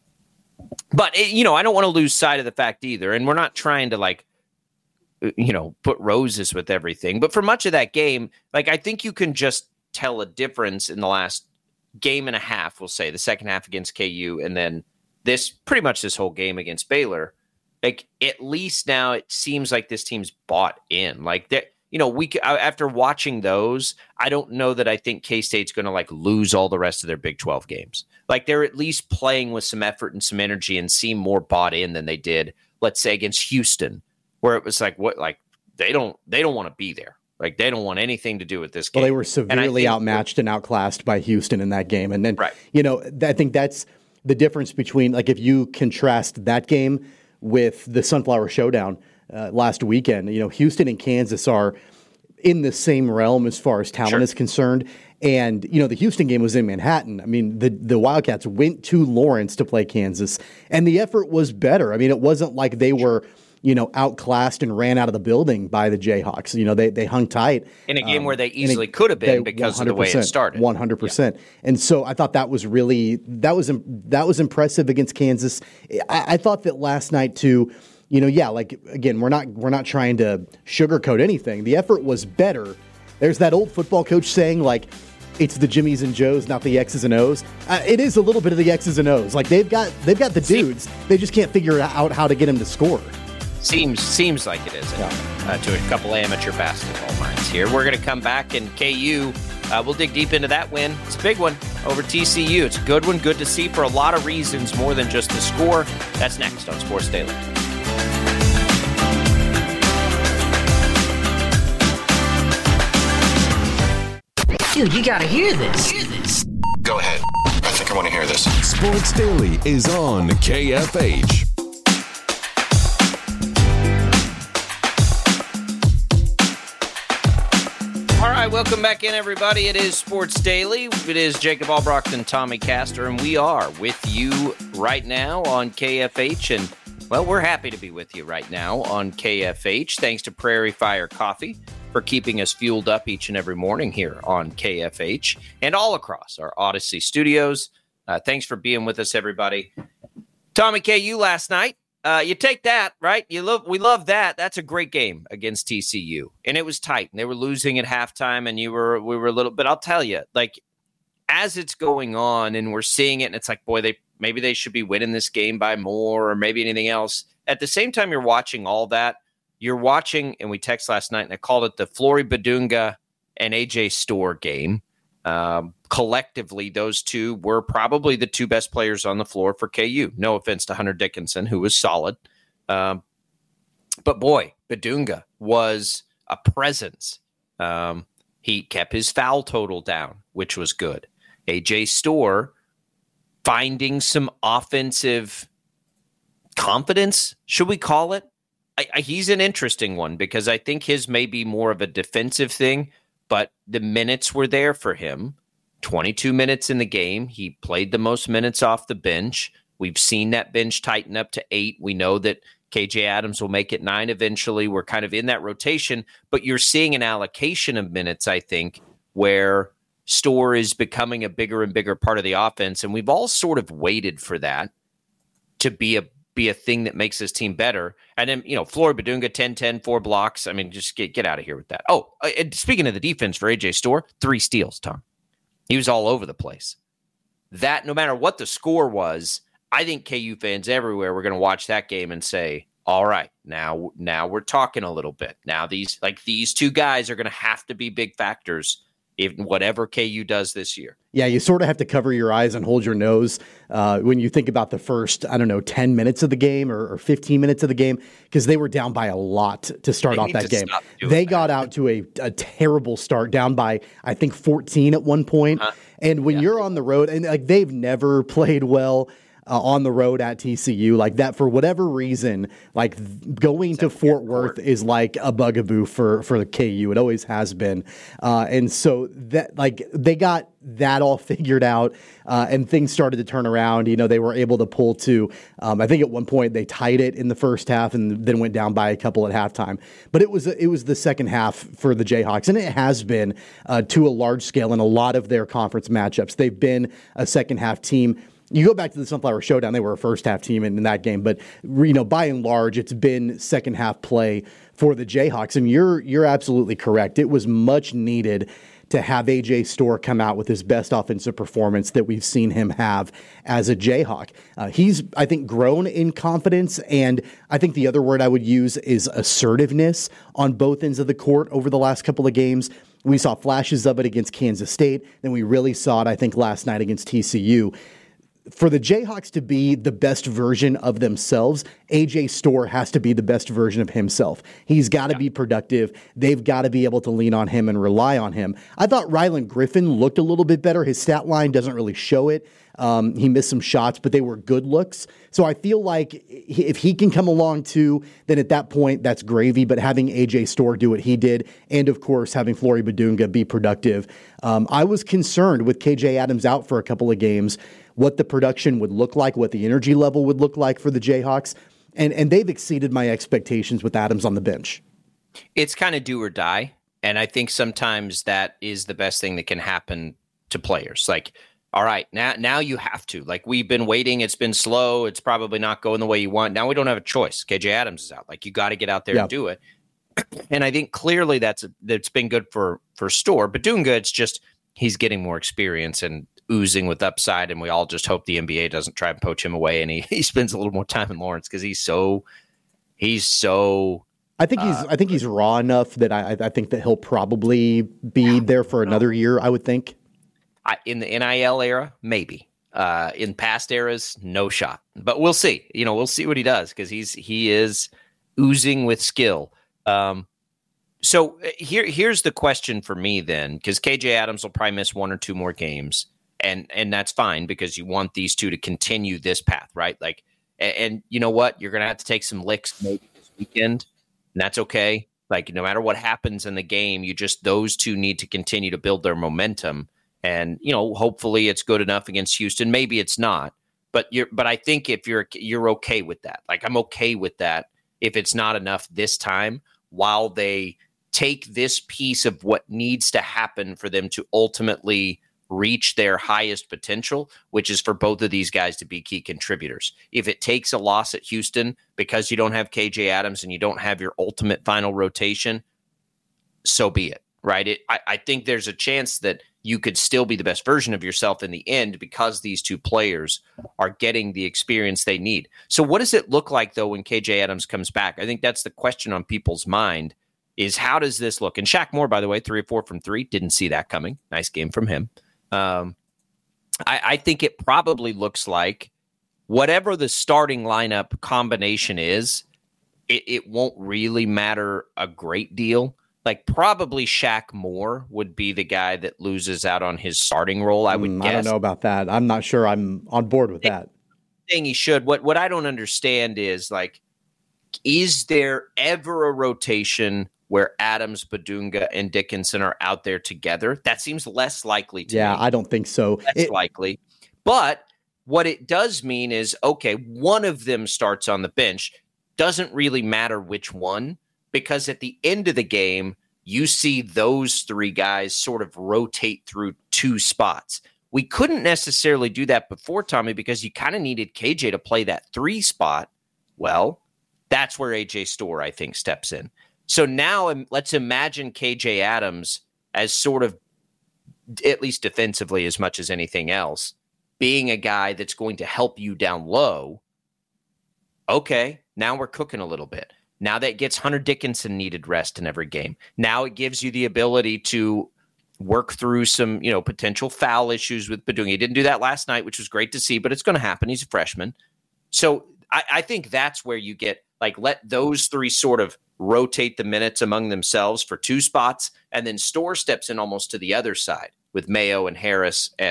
I don't want to lose sight of the fact either. And we're not trying to put roses with everything. But for much of that game, I think you can just tell a difference in the last game and a half, we'll say, the second half against KU, and then pretty much this whole game against Baylor. At least now it seems like this team's bought in. After watching those, I don't know that I think K-State's going to lose all the rest of their Big 12 games. They're at least playing with some effort and some energy and seem more bought in than they did, let's say, against Houston, where it was they don't want to be there. They don't want anything to do with this game. Well, they were severely outmatched and outclassed by Houston in that game. And then, I think that's the difference between, if you contrast that game with the Sunflower Showdown last weekend, Houston and Kansas are in the same realm as far as talent is concerned. And, the Houston game was in Manhattan. I mean, the Wildcats went to Lawrence to play Kansas, and the effort was better. I mean, it wasn't like they were outclassed and ran out of the building by the Jayhawks. They hung tight. In a game where they easily could have been because of the way it started. 100%. Yeah. And so I thought that was impressive against Kansas. I thought that last night too, again, we're not trying to sugarcoat anything. The effort was better. There's that old football coach saying, it's the Jimmies and Joes, not the X's and O's. It is a little bit of the X's and O's. They've got the dudes. They just can't figure out how to get them to score. Seems like it is to a couple amateur basketball minds here. We're going to come back, and KU, we'll dig deep into that win. It's a big one over TCU. It's a good one, good to see for a lot of reasons, more than just the score. That's next on Sports Daily. Dude, you got to hear this. Go ahead. I think I want to hear this. Sports Daily is on KFH. All right, welcome back in, everybody. It is Sports Daily. It is Jacob Albrocht and Tommy Castor, and we are with you right now on KFH. And, well, we're happy to be with you right now on KFH. Thanks to Prairie Fire Coffee for keeping us fueled up each and every morning here on KFH and all across our Odyssey studios. Thanks for being with us, everybody. Tommy, KU last night. You take that, right? We love that. That's a great game against TCU, and it was tight. And they were losing at halftime, and we were a little. But I'll tell you, as it's going on, and we're seeing it, and it's boy, maybe they should be winning this game by more, or maybe anything else. At the same time, you're watching all that. You're watching, and we text last night, and I called it the Flory Badunga and AJ Storr game. Collectively, those two were probably the two best players on the floor for KU. No offense to Hunter Dickinson, who was solid. But boy, Badunga was a presence. He kept his foul total down, which was good. AJ Storr finding some offensive confidence, should we call it? He's an interesting one because I think his may be more of a defensive thing, but the minutes were there for him. 22 minutes in the game. He played the most minutes off the bench. We've seen that bench tighten up to 8. We know that KJ Adams will make it 9 eventually. We're kind of in that rotation, but you're seeing an allocation of minutes, I think, where Storr is becoming a bigger and bigger part of the offense, and we've all sort of waited for that to be a thing that makes this team better. And then, Flory Badunga, 10-10, 4 blocks. I mean, just get out of here with that. Oh, and speaking of the defense for AJ Storr, 3 steals, Tom. He was all over the place. That, no matter what the score was, I think KU fans everywhere were going to watch that game and say, all right, now we're talking a little bit. Now these two guys are going to have to be big factors in whatever KU does this year. Yeah, you sort of have to cover your eyes and hold your nose when you think about the first, 10 minutes of the game or 15 minutes of the game, because they were down by a lot to start off that game. They got out to a terrible start, down by, I think, 14 at one point. And when you're on the road, and they've never played well on the road at TCU, like that, for whatever reason, like going to Fort Worth is like a bugaboo for the KU. It always has been. And so that, like, they got that all figured out, and things started to turn around. You know, they were able to pull to, I think at one point they tied it in the first half and then went down by a couple at halftime. But it was the second half for the Jayhawks, and it has been to a large scale in a lot of their conference matchups. They've been a second half team. You go back to the Sunflower Showdown, they were a first half team in that game, but you know, by and large, it's been second half play for the Jayhawks. And you're absolutely correct. It was much needed to have AJ Storr come out with his best offensive performance that we've seen him have as a Jayhawk. He's, I think, grown in confidence, and I think the other word I would use is assertiveness on both ends of the court over the last couple of games. We saw flashes of it against Kansas State, then we really saw it, I think, last night against TCU. For the Jayhawks to be the best version of themselves, AJ Storr has to be the best version of himself. He's got to be productive. They've got to be able to lean on him and rely on him. I thought Rylan Griffin looked a little bit better. His stat line doesn't really show it. He missed some shots, but they were good looks. So I feel like if he can come along too, then at that point, that's gravy. But having AJ Storr do what he did, and of course, having Flory Badunga be productive, I was concerned with KJ Adams out for a couple of games, what the production would look like, what the energy level would look like for the Jayhawks. And they've exceeded my expectations with Adams on the bench. It's kind of do or die. And I think sometimes that is the best thing that can happen to players. Like, all right, now you have to. Like, we've been waiting. It's been slow. It's probably not going the way you want. Now we don't have a choice. KJ Adams is out. Like, you got to get out there and do it. And I think clearly that's been good for Storr. But doing good, it's just he's getting more experience and oozing with upside. And we all just hope the NBA doesn't try and poach him away. And he spends a little more time in Lawrence because he's so. I think he's raw enough that I think that he'll probably be there for another year. I would think. In the NIL era, maybe. In past eras, no shot. But we'll see. You know, we'll see what he does because he is oozing with skill. So here's the question for me then, because KJ Adams will probably miss one or two more games, and that's fine because you want these two to continue this path, right? Like, and you know what? You're going to have to take some licks maybe this weekend, and that's okay. Like, no matter what happens in the game, those two need to continue to build their momentum. And, you know, hopefully it's good enough against Houston. Maybe it's not, but I think if you're okay with that, like I'm okay with that. If it's not enough this time, while they take this piece of what needs to happen for them to ultimately reach their highest potential, which is for both of these guys to be key contributors. If it takes a loss at Houston because you don't have KJ Adams and you don't have your ultimate final rotation, so be it, right? I think there's a chance that you could still be the best version of yourself in the end because these two players are getting the experience they need. So what does it look like, though, when KJ Adams comes back? I think that's the question on people's mind is how does this look? And Shaq Moore, by the way, 3 of 4 from 3, didn't see that coming. Nice game from him. I think it probably looks like whatever the starting lineup combination is, it won't really matter a great deal. Like probably Shaq Moore would be the guy that loses out on his starting role, I would guess. I don't know about that. I'm not sure I'm on board with that. I think he should. What I don't understand is, like, is there ever a rotation where Adams, Badunga, and Dickinson are out there together? That seems less likely to me. Yeah, I don't think so. Less likely. But what it does mean is, okay, one of them starts on the bench. Doesn't really matter which one. Because at the end of the game, you see those three guys sort of rotate through two spots. We couldn't necessarily do that before, Tommy, because you kind of needed KJ to play that 3 spot. Well, that's where AJ Storr, I think, steps in. So now let's imagine KJ Adams as sort of, at least defensively as much as anything else, being a guy that's going to help you down low. Okay, now we're cooking a little bit. Now that gets Hunter Dickinson needed rest in every game. Now it gives you the ability to work through some, potential foul issues with Badunga. He didn't do that last night, which was great to see, but it's going to happen. He's a freshman. So I think that's where you get, like, let those three sort of rotate the minutes among themselves for 2 spots, and then Storr steps in almost to the other side with Mayo and Harris and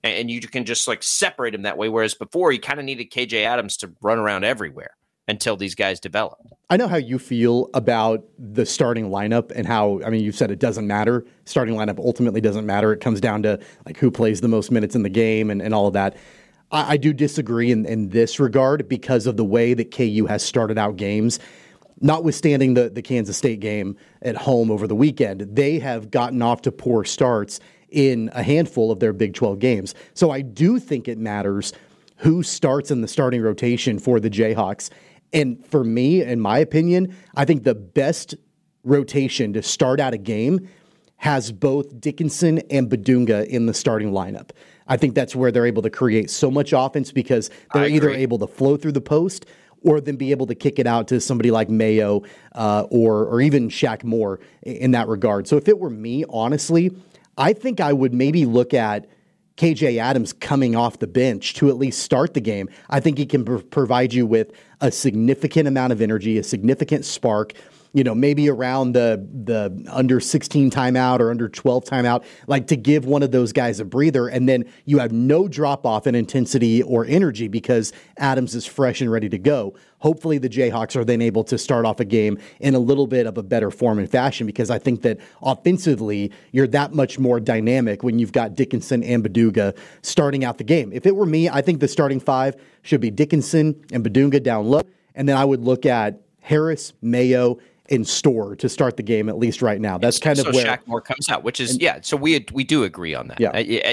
and you can just like separate him that way. Whereas before, you kind of needed KJ Adams to run around everywhere until these guys develop. I know how you feel about the starting lineup and how, I mean, you've said it doesn't matter. Starting lineup ultimately doesn't matter. It comes down to like who plays the most minutes in the game and all of that. I do disagree in this regard because of the way that KU has started out games. Notwithstanding the Kansas State game at home over the weekend, they have gotten off to poor starts in a handful of their Big 12 games. So I do think it matters who starts in the starting rotation for the Jayhawks. And for me, in my opinion, I think the best rotation to start out a game has both Dickinson and Badunga in the starting lineup. I think that's where they're able to create so much offense because they're either able to flow through the post or then be able to kick it out to somebody like Mayo or even Shaq Moore in that regard. So if it were me, honestly, I think I would maybe look at KJ Adams coming off the bench to at least start the game. I think he can provide you with a significant amount of energy, a significant spark, maybe around the under 16 timeout or under 12 timeout, like to give one of those guys a breather. And then you have no drop off in intensity or energy because Adams is fresh and ready to go. Hopefully the Jayhawks are then able to start off a game in a little bit of a better form and fashion because I think that offensively you're that much more dynamic when you've got Dickinson and Badunga starting out the game. If it were me, I think the starting five should be Dickinson and Badunga down low. And then I would look at Harris, Mayo, in store to start the game, at least right now. That's kind of where Shaq Moore comes out, which is, So we do agree on that. Yeah.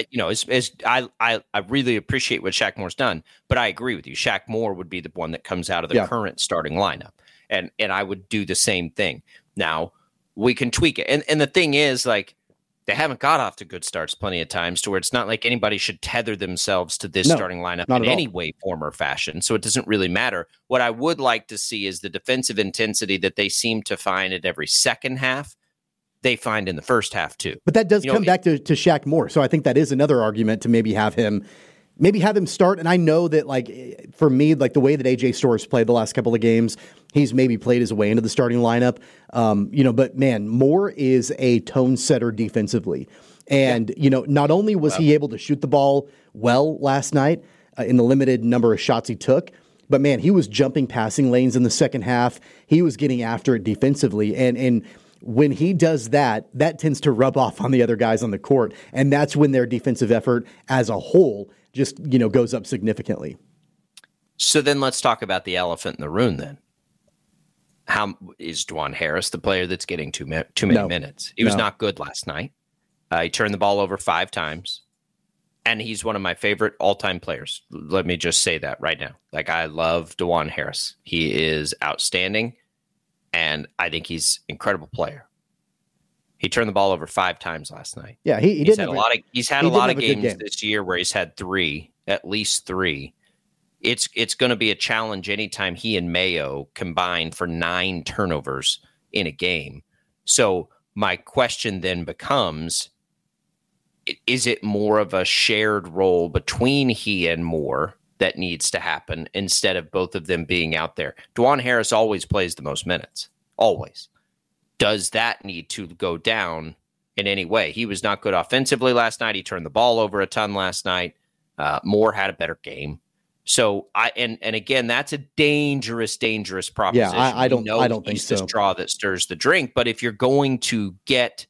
I really appreciate what Shaq Moore's done, but I agree with you. Shaq Moore would be the one that comes out of the current starting lineup. And I would do the same thing. Now we can tweak it. And the thing is, like, they haven't got off to good starts plenty of times to where it's not like anybody should tether themselves to this starting lineup in any way, form, or fashion. So it doesn't really matter. What I would like to see is the defensive intensity that they seem to find at every second half, they find in the first half too. But that does come back to Shaq Moore. So I think that is another argument to maybe have him start. And I know that, like, for me, like the way that AJ Storrs played the last couple of games, he's maybe played his way into the starting lineup. But man, Moore is a tone setter defensively. And, not only was he able to shoot the ball well last night in the limited number of shots he took, but man, he was jumping passing lanes in the second half. He was getting after it defensively. And when he does that, that tends to rub off on the other guys on the court. And that's when their defensive effort as a whole just, goes up significantly. So then let's talk about the elephant in the room then. How is Dajuan Harris the player that's getting too many minutes? He was not good last night. He turned the ball over 5 times, and he's one of my favorite all-time players. Let me just say that right now. Like, I love Dajuan Harris. He is outstanding, and I think he's an incredible player. He turned the ball over 5 times last night. Yeah, he's had a lot of games this year where he's had 3, at least 3. It's going to be a challenge anytime he and Mayo combine for 9 turnovers in a game. So my question then becomes, is it more of a shared role between he and Moore that needs to happen instead of both of them being out there? Dajuan Harris always plays the most minutes, always. Does that need to go down in any way? He was not good offensively last night. He turned the ball over a ton last night. Moore had a better game. So and again, that's a dangerous proposition. Yeah, I don't think so. The straw that stirs the drink. But if you're going to get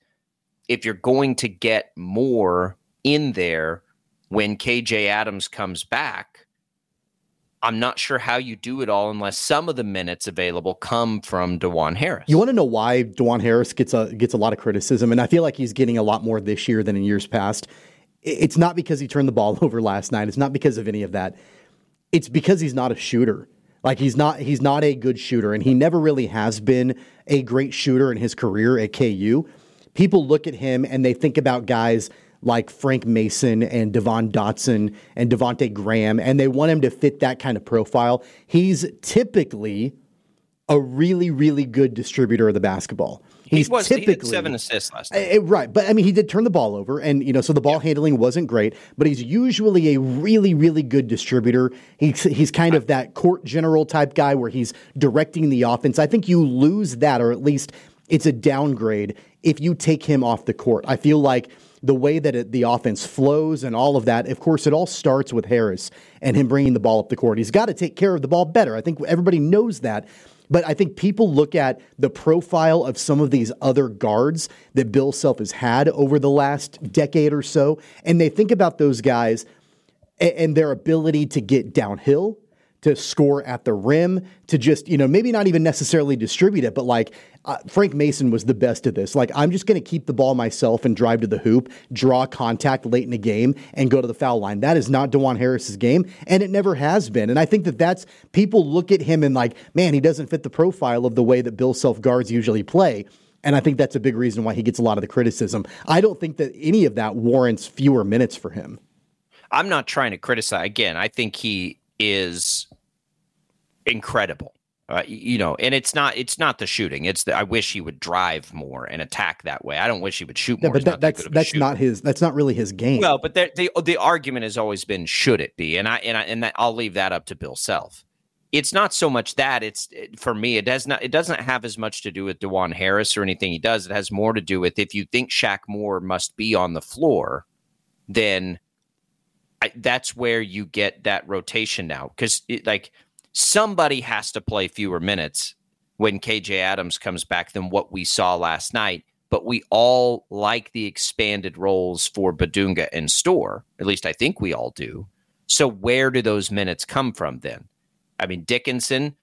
more in there when KJ Adams comes back, I'm not sure how you do it all unless some of the minutes available come from Dajuan Harris. You want to know why Dajuan Harris gets a lot of criticism, and I feel like he's getting a lot more this year than in years past. It's not because he turned the ball over last night. It's not because of any of that. It's because he's not a shooter. Like, he's not a good shooter, and he never really has been a great shooter in his career at KU. People look at him and they think about guys like Frank Mason and Devon Dotson and Devontae Graham, and they want him to fit that kind of profile. He's typically a really, really good distributor of the basketball. He had 7 assists last night. Right, but I mean, he did turn the ball over, and so the ball handling wasn't great, but he's usually a really, really good distributor. He's kind of that court general type guy where he's directing the offense. I think you lose that, or at least it's a downgrade if you take him off the court. I feel like the way that the offense flows and all of that, of course, it all starts with Harris and him bringing the ball up the court. He's got to take care of the ball better. I think everybody knows that. But I think people look at the profile of some of these other guards that Bill Self has had over the last decade or so, and they think about those guys and their ability to get downhill, to score at the rim, to just, maybe not even necessarily distribute it, but like Frank Mason was the best at this. Like, I'm just going to keep the ball myself and drive to the hoop, draw contact late in the game, and go to the foul line. That is not DeJuan Harris's game, and it never has been. And I think that's people look at him and like, man, he doesn't fit the profile of the way that Bill Self guards usually play. And I think that's a big reason why he gets a lot of the criticism. I don't think that any of that warrants fewer minutes for him. I'm not trying to criticize. Again, I think he is incredible, and it's not the shooting. It's I wish he would drive more and attack that way. I don't wish he would shoot more. But that's not really his game. Well, but the argument has always been, should it be? And I'll leave that up to Bill Self. It's not so much that for me, it doesn't have as much to do with DeJuan Harris or anything he does. It has more to do with, if you think Shaq Moore must be on the floor, then that's where you get that rotation now, because somebody has to play fewer minutes when KJ Adams comes back than what we saw last night. But we all like the expanded roles for Badunga and Storr. At least I think we all do. So where do those minutes come from then? I mean, Dickinson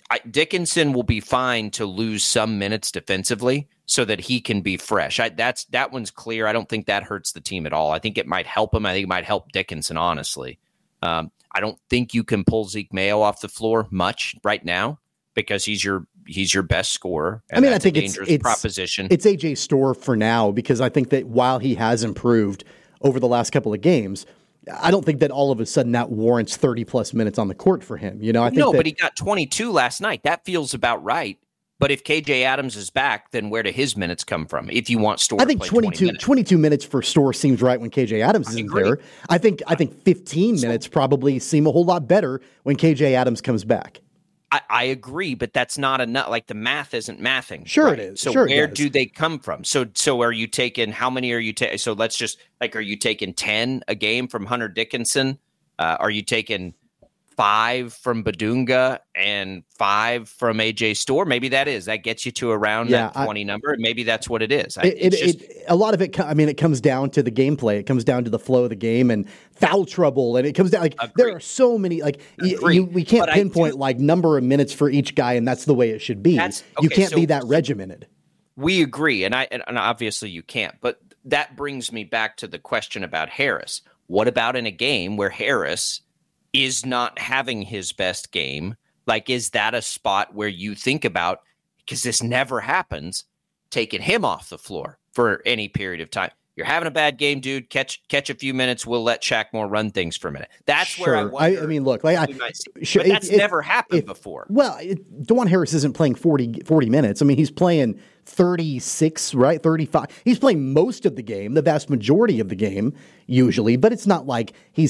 will be fine to lose some minutes defensively so that he can be fresh. That one's clear. I don't think that hurts the team at all. I think it might help him. I think it might help Dickinson, honestly. I don't think you can pull Zeke Mayo off the floor much right now because he's your best scorer. And I think it's a dangerous proposition. It's AJ Storr for now, because I think that while he has improved over the last couple of games, I don't think that all of a sudden that warrants 30-plus minutes on the court for him. But he got 22 last night. That feels about right. But if KJ Adams is back, then where do his minutes come from? If you want Storr, I think 22 minutes for Storr seems right when KJ Adams isn't there. I think 15 minutes probably seem a whole lot better when KJ Adams comes back. I agree, but that's not enough. Like, the math isn't mathing. Sure, right? It is. So where do they come from? So are you taking, how many are you taking? So let's just, are you taking 10 a game from Hunter Dickinson? Are you taking 5 from Badunga and 5 from AJ Storr? Maybe that gets you to around that 20 number. Maybe that's what it is. A lot of it, it comes down to the gameplay. It comes down to the flow of the game and foul trouble. And it comes down, there are so many, we can't pinpoint number of minutes for each guy, and that's the way it should be. You can't be that regimented. We agree. And obviously you can't. But that brings me back to the question about Harris. What about in a game where Harris is not having his best game? Is that a spot where you think about, because this never happens, taking him off the floor for any period of time? You're having a bad game, dude. Catch a few minutes. We'll let Shaq Moore run things for a minute. That's where I wonder. I mean, look, but that's never happened before. Well, DeJuan Harris isn't playing 40 minutes. I mean, he's playing 36, right? 35. He's playing most of the game, the vast majority of the game, usually. But it's not like he's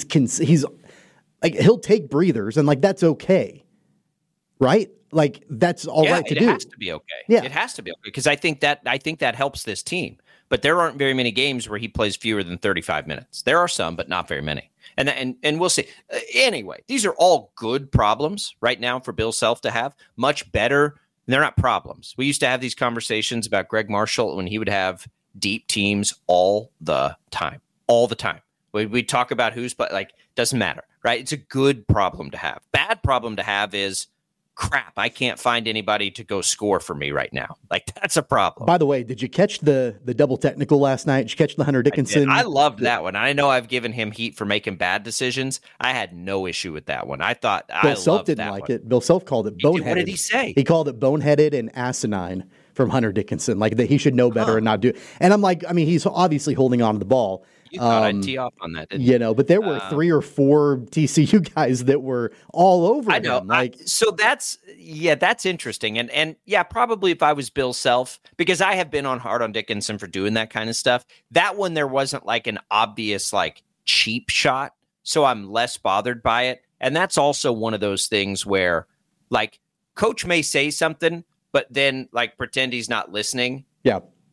he'll take breathers, and that's okay, right? That's all right to do. It has to be okay. Yeah, it has to be okay, because I think that helps this team. But there aren't very many games where he plays fewer than 35 minutes. There are some, but not very many. And we'll see. Anyway, these are all good problems right now for Bill Self to have. Much better. They're not problems. We used to have these conversations about Greg Marshall when he would have deep teams all the time. All the time. We'd talk about doesn't matter, right? It's a good problem to have. Bad problem to have is, crap, I can't find anybody to go score for me right now. That's a problem. By the way, did you catch the double technical last night? Did you catch the Hunter Dickinson? I loved that one. I know I've given him heat for making bad decisions. I had no issue with that one. I thought Bill Self didn't like it. Bill Self called it boneheaded. What did he say? He called it boneheaded and asinine from Hunter Dickinson, that he should know better and not do it. And I'm he's obviously holding on to the ball. You thought I'd tee off on that, didn't you? But there were 3 or 4 TCU guys that were all over him. I know. So that's interesting. And probably if I was Bill Self, because I have been hard on Dickinson for doing that kind of stuff, that one there wasn't an obvious cheap shot. So I'm less bothered by it. And that's also one of those things where coach may say something, but then pretend he's not listening. Yeah.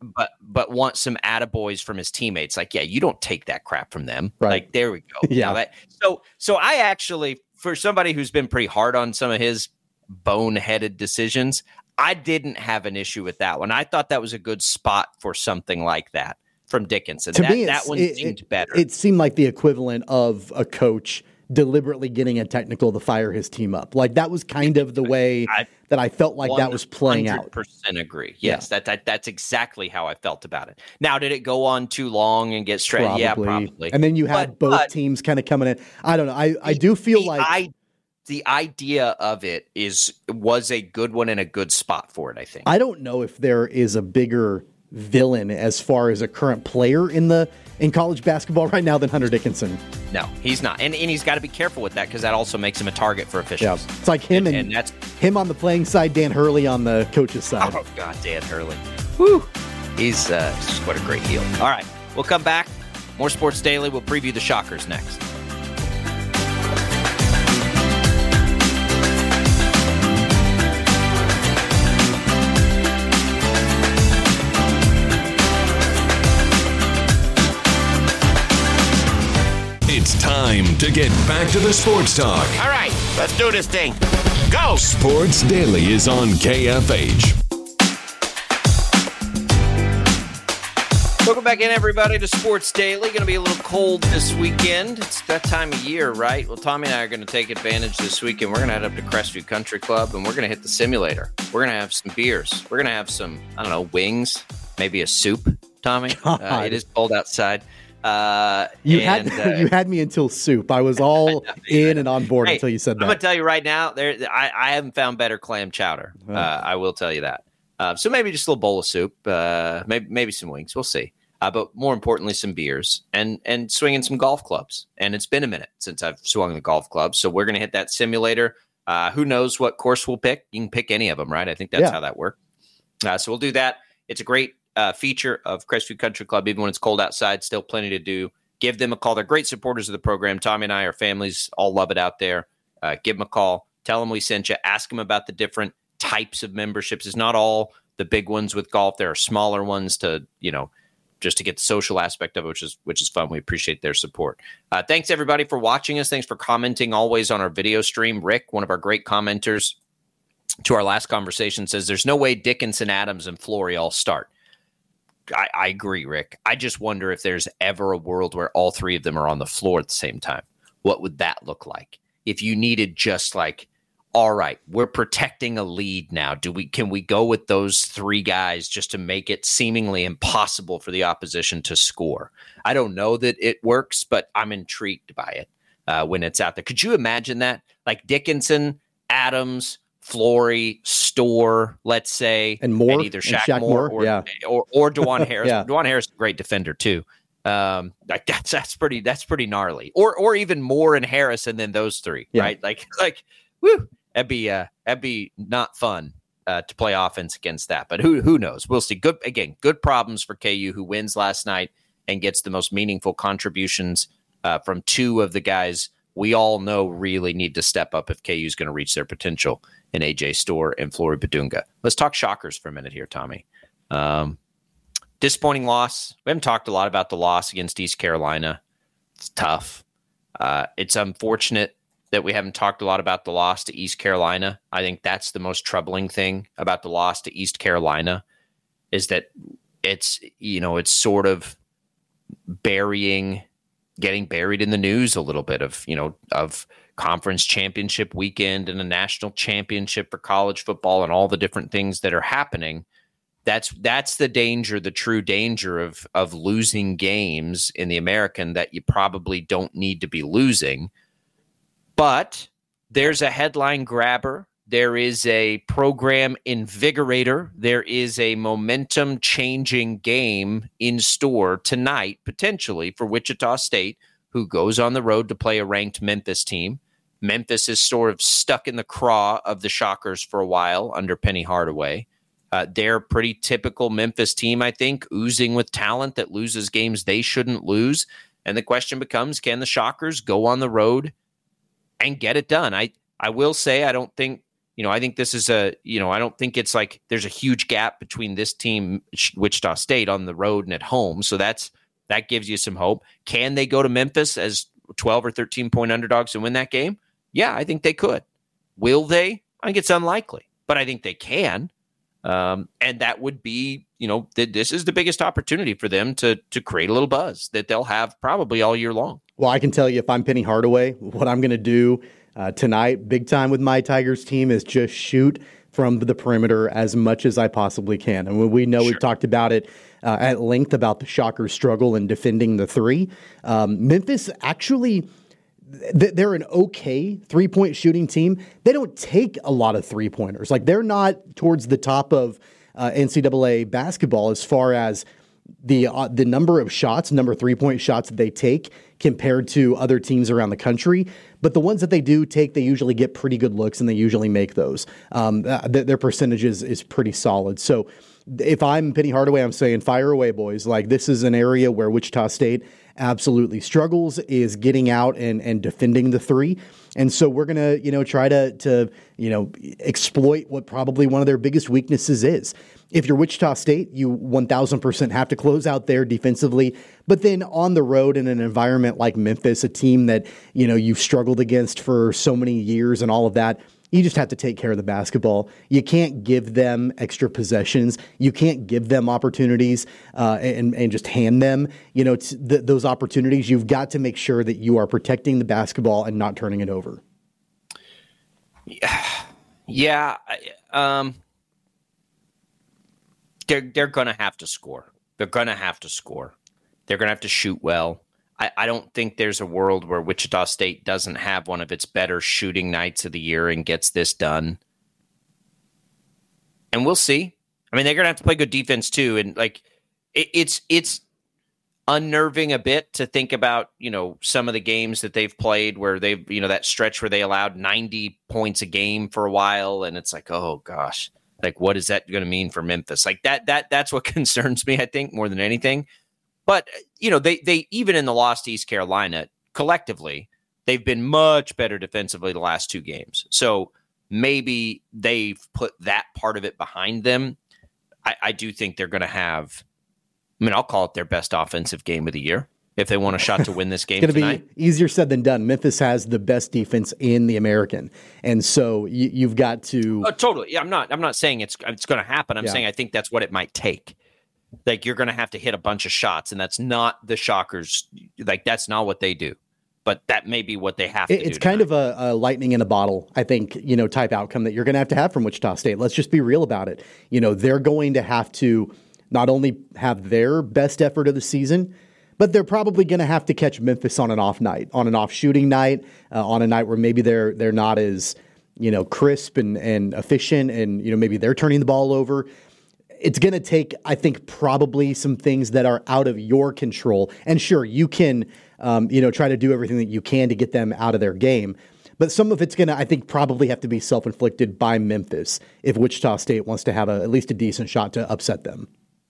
but want some attaboys from his teammates. Like, yeah, you don't take that crap from them. Right. Like, there we go. Yeah. So I actually, for somebody who's been pretty hard on some of his boneheaded decisions, I didn't have an issue with that one. I thought that was a good spot for something like that from Dickinson. To me, that one seemed better. It seemed like the equivalent of a coach deliberately getting a technical to fire his team up. Like, that was kind of the way that I felt like that was playing out. 100% agree. Yes, that's exactly how I felt about it. Now, did it go on too long and get straight? Yeah, probably. And then you had both teams kind of coming in. I don't know. I do feel like the idea of it was a good one and a good spot for it, I think. I don't know if there is a bigger villain as far as a current player in college basketball right now than Hunter Dickinson. No, he's not. And he's got to be careful with that because that also makes him a target for officials. Yeah. It's like him and that's him on the playing side, Dan Hurley on the coach's side. Oh, God, Dan Hurley. Woo. He's what a great heel. All right, we'll come back. More Sports Daily. We'll preview the Shockers next. It's time to get back to the sports talk. All right, let's do this thing. Go! Sports Daily is on KFH. Welcome back in, everybody, to Sports Daily. Going to be a little cold this weekend. It's that time of year, right? Well, Tommy and I are going to take advantage this weekend. We're going to head up to Crestview Country Club, and we're going to hit the simulator. We're going to have some beers. We're going to have some, I don't know, wings, maybe a soup, Tommy. It is cold outside. You had me until soup. I was all in and on board until you said that. I'm going to tell you right now, I haven't found better clam chowder. I will tell you that. So maybe just a little bowl of soup, maybe some wings. We'll see. But more importantly, some beers and swinging some golf clubs. And it's been a minute since I've swung the golf clubs. So we're going to hit that simulator. Who knows what course we'll pick? You can pick any of them, right? I think that's how that works. So we'll do that. It's a great feature of Crestview Country Club. Even when it's cold outside, still plenty to do. Give them a call. They're great supporters of the program. Tommy and I, our families, all love it out there. Give them a call. Tell them we sent you. Ask them about the different types of memberships. It's not all the big ones with golf. There are smaller ones to, just to get the social aspect of it, which is fun. We appreciate their support. Thanks, everybody, for watching us. Thanks for commenting always on our video stream. Rick, one of our great commenters to our last conversation, says there's no way Dickinson, Adams, and Flory all start. I agree, Rick. I just wonder if there's ever a world where all three of them are on the floor at the same time. What would that look like? If you needed just like, all right, we're protecting a lead now. Can we go with those three guys just to make it seemingly impossible for the opposition to score? I don't know that it works, but I'm intrigued by it when it's out there. Could you imagine that? Like Dickinson, Adams, Flory, Storr, let's say, and Moore, and either Shaq Moore or DeJuan Harris. DeJuan Harris is a great defender too. Like that's pretty gnarly. Or even Moore and Harris, and then those three, right? Like, woo, that'd be not fun to play offense against that. But who knows? We'll see. Good problems for KU, who wins last night and gets the most meaningful contributions from two of the guys we all know really need to step up if KU is going to reach their potential in AJ Storr and Flory Badunga. Let's talk Shockers for a minute here, Tommy. Disappointing loss. We haven't talked a lot about the loss against East Carolina. It's tough. It's unfortunate that we haven't talked a lot about the loss to East Carolina. I think that's the most troubling thing about the loss to East Carolina is that it's sort of getting buried in the news a little bit of conference championship weekend and a national championship for college football and all the different things that are happening. That's the danger, the true danger of losing games in the American that you probably don't need to be losing. But there's a headline grabber. There is a program invigorator. There is a momentum-changing game in store tonight, potentially, for Wichita State, who goes on the road to play a ranked Memphis team. Memphis is sort of stuck in the craw of the Shockers for a while under Penny Hardaway. They're a pretty typical Memphis team, I think, oozing with talent that loses games they shouldn't lose. And the question becomes, can the Shockers go on the road and get it done? I will say I don't think I think this is I don't think it's like there's a huge gap between this team, Wichita State, on the road and at home. So that gives you some hope. Can they go to Memphis as 12 or 13 point underdogs and win that game? Yeah, I think they could. Will they? I think it's unlikely, but I think they can. And that would be, this is the biggest opportunity for them to create a little buzz that they'll have probably all year long. Well, I can tell you, if I'm Penny Hardaway, what I'm going to do tonight, big time with my Tigers team, is just shoot from the perimeter as much as I possibly can. And we know we've talked about it at length about the Shockers' struggle in defending the three. Memphis actually, they're an okay three-point shooting team. They don't take a lot of three-pointers. Like, they're not towards the top of NCAA basketball as far as the number of shots, number of three-point shots that they take compared to other teams around the country. But the ones that they do take, they usually get pretty good looks, and they usually make those. Their percentage is pretty solid. So if I'm Penny Hardaway, I'm saying fire away, boys. Like, this is an area where Wichita State absolutely struggles, is getting out and defending the three. And so we're going to, try to exploit what probably one of their biggest weaknesses is. If you're Wichita State, you 1,000% have to close out there defensively. But then on the road in an environment like Memphis, a team that, you've struggled against for so many years and all of that, you just have to take care of the basketball. You can't give them extra possessions. You can't give them opportunities and just hand them, those opportunities. You've got to make sure that you are protecting the basketball and not turning it over. Yeah. They're going to have to score. They're going to have to score. They're going to have to shoot well. I don't think there's a world where Wichita State doesn't have one of its better shooting nights of the year and gets this done. And we'll see. I mean, they're going to have to play good defense too. And it's unnerving a bit to think about, some of the games that they've played where they've, that stretch where they allowed 90 points a game for a while. And it's like, oh gosh, like, what is that going to mean for Memphis? Like that's what concerns me, I think, more than anything. But, they even in the loss to East Carolina, collectively, they've been much better defensively the last two games. So maybe they've put that part of it behind them. I do think they're going to have, I'll call it their best offensive game of the year if they want a shot to win this game tonight. It's going to be easier said than done. Memphis has the best defense in the American. And so you've got to. Oh, totally. Yeah, I'm not saying it's going to happen. I'm saying I think that's what it might take. Like, you're going to have to hit a bunch of shots, and that's not the Shockers. Like, that's not what they do. But that may be what they have to do. It's kind of a lightning in a bottle, I think, type outcome that you're going to have from Wichita State. Let's just be real about it. They're going to have to not only have their best effort of the season, but they're probably going to have to catch Memphis on an off night, on an off shooting night, on a night where maybe they're not as, crisp and efficient, and, maybe they're turning the ball over. It's going to take, I think, probably some things that are out of your control. And sure, you can, try to do everything that you can to get them out of their game. But some of it's going to, I think, probably have to be self-inflicted by Memphis if Wichita State wants to have at least a decent shot to upset them.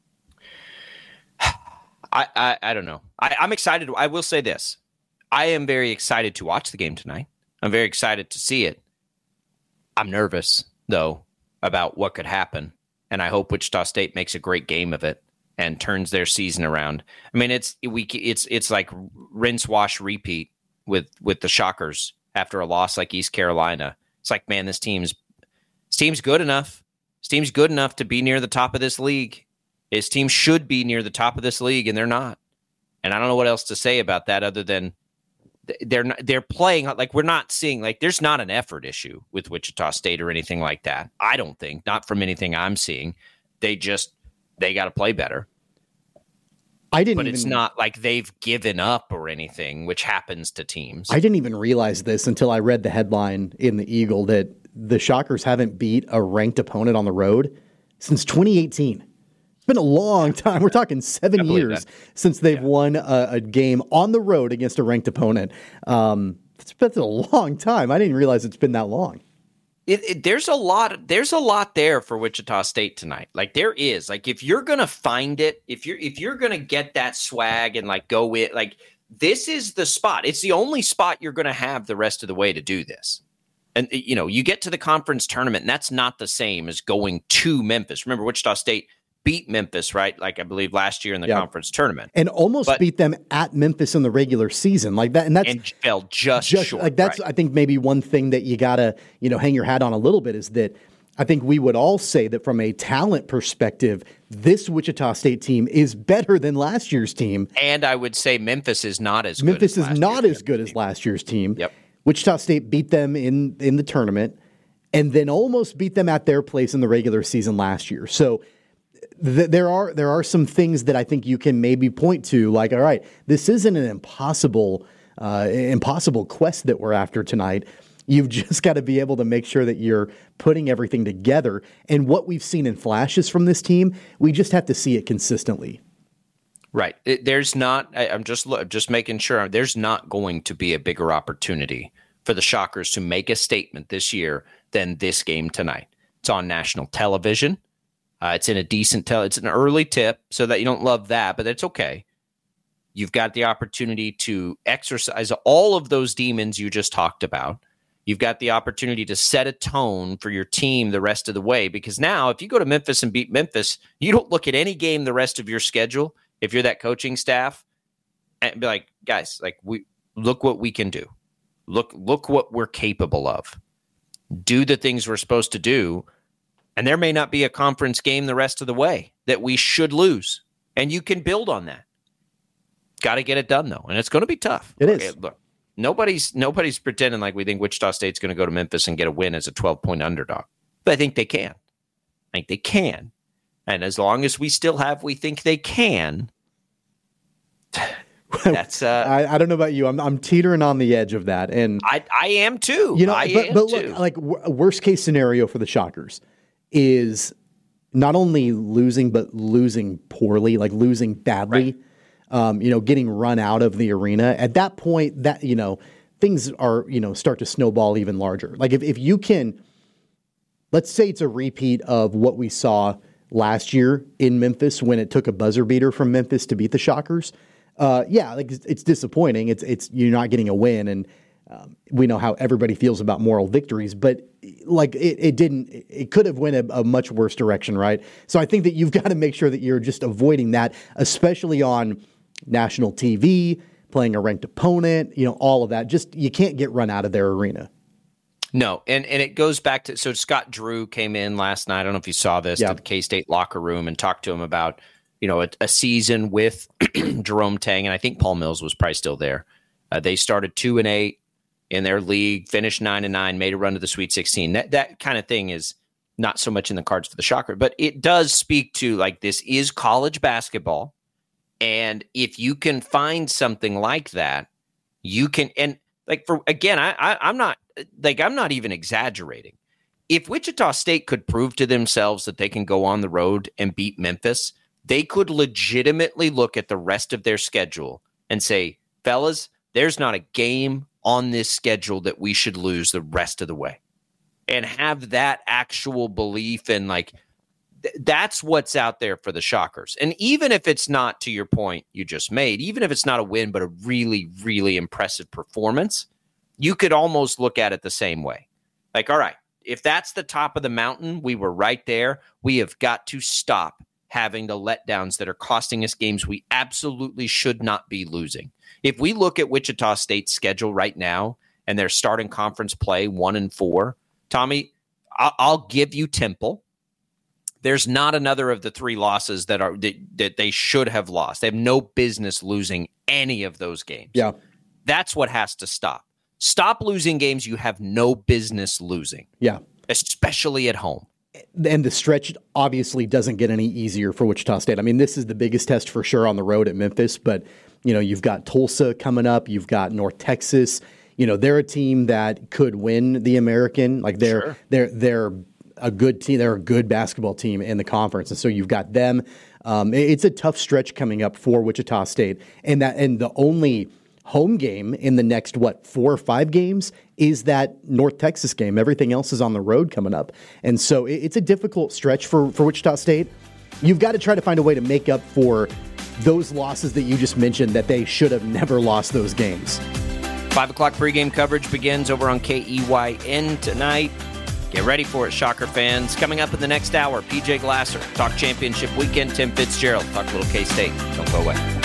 I don't know. I'm excited. I will say this. I am very excited to watch the game tonight. I'm very excited to see it. I'm nervous, though, about what could happen. And I hope Wichita State makes a great game of it and turns their season around. I mean, it's like rinse, wash, repeat with the Shockers after a loss like East Carolina. It's like, man, this team's good enough. This team's good enough to be near the top of this league. His team should be near the top of this league, and they're not. And I don't know what else to say about that other than they're playing like we're not seeing, like, there's not an effort issue with Wichita State or anything like that. I don't think, not from anything I'm seeing. They got to play better. It's not like they've given up or anything, which happens to teams. I didn't even realize this until I read the headline in the Eagle that the Shockers haven't beat a ranked opponent on the road since 2018. It's been a long time. We're talking 7 years since they've won a game on the road against a ranked opponent. That's a long time. I didn't realize it's been that long. There's a lot there for Wichita State tonight. Like, there is. Like, if you're gonna find it, if you're gonna get that swag and like go with, like, this is the spot. It's the only spot you're gonna have the rest of the way to do this. And, you get to the conference tournament, and that's not the same as going to Memphis. Remember, Wichita State beat Memphis, right? Like I believe last year in the conference tournament. And almost beat them at Memphis in the regular season. Like that, and fell just short. Like that's, right. I think maybe one thing that you got to, hang your hat on a little bit is that I think we would all say that from a talent perspective, this Wichita State team is better than last year's team. And I would say Memphis is not as good. Memphis is not as good as last year's team. Yep. Wichita State beat them in the tournament and then almost beat them at their place in the regular season last year. So there are some things that I think you can maybe point to, like, all right, this isn't an impossible quest that we're after tonight. You've just got to be able to make sure that you're putting everything together. And what we've seen in flashes from this team, we just have to see it consistently. Right. There's not. I'm just making sure. There's not going to be a bigger opportunity for the Shockers to make a statement this year than this game tonight. It's on national television. It's in a decent it's an early tip, so that you don't love that, but it's okay. You've got the opportunity to exercise all of those demons you just talked about. You've got the opportunity to set a tone for your team the rest of the way, because now if you go to Memphis and beat Memphis, you don't look at any game the rest of your schedule if you're that coaching staff and be like, guys, like, we look what we can do. Look what we're capable of. Do the things we're supposed to do. And there may not be a conference game the rest of the way that we should lose. And you can build on that. Got to get it done, though. And it's going to be tough. It is. Look, nobody's pretending like we think Wichita State's going to go to Memphis and get a win as a 12-point underdog. But I think they can. And as long as we think they can, that's I don't know about you. I'm teetering on the edge of that. And I am too. But look, like, worst case scenario for the Shockers is not only losing, but losing poorly, like losing badly, right. Getting run out of the arena. At that point, that, things are, start to snowball even larger. Like if you can, let's say it's a repeat of what we saw last year in Memphis when it took a buzzer beater from Memphis to beat the Shockers. It's disappointing. It's you're not getting a win, and we know how everybody feels about moral victories, but like it could have went a much worse direction, right? So I think that you've got to make sure that you're just avoiding that, especially on national TV, playing a ranked opponent, all of that. Just, you can't get run out of their arena. No, and it goes back to, so Scott Drew came in last night, I don't know if you saw this, to the K-State locker room and talked to him about, a season with Jerome Tang, and I think Paul Mills was probably still there. They started 2-8 in their league, finished 9-9, made a run to the Sweet 16. That kind of thing is not so much in the cards for the Shocker, but it does speak to, like, this is college basketball, and if you can find something like that, you can. And like, for again, I'm not even exaggerating. If Wichita State could prove to themselves that they can go on the road and beat Memphis, they could legitimately look at the rest of their schedule and say, fellas, there's not a game on this schedule that we should lose the rest of the way. And have that actual belief in, like, that's what's out there for the Shockers. And even if it's not, to your point you just made, even if it's not a win, but a really, really impressive performance, you could almost look at it the same way. Like, all right, if that's the top of the mountain, we were right there. We have got to stop having the letdowns that are costing us games we absolutely should not be losing. If we look at Wichita State's schedule right now and they're starting conference play 1-4, Tommy, I'll give you Temple. There's not another of the three losses that they should have lost. They have no business losing any of those games. Yeah. That's what has to stop. Stop losing games you have no business losing. Yeah. Especially at home. And the stretch obviously doesn't get any easier for Wichita State. I mean, this is the biggest test for sure on the road at Memphis, but you've got Tulsa coming up, you've got North Texas. They're a team that could win the American. Like they're a good team. They're a good basketball team in the conference, and so you've got them. It's a tough stretch coming up for Wichita State, and the only home game in the next 4 or 5 games is that North Texas game. Everything else is on the road coming up, and so it's a difficult stretch for Wichita State. You've got to try to find a way to make up for those losses that you just mentioned, that they should have never lost those games. 5 o'clock pregame coverage begins over on KEYN tonight. Get ready for it, Shocker fans. Coming up in the next hour, PJ Glasser, talk championship weekend. Tim Fitzgerald, talk a little K-State. Don't go away.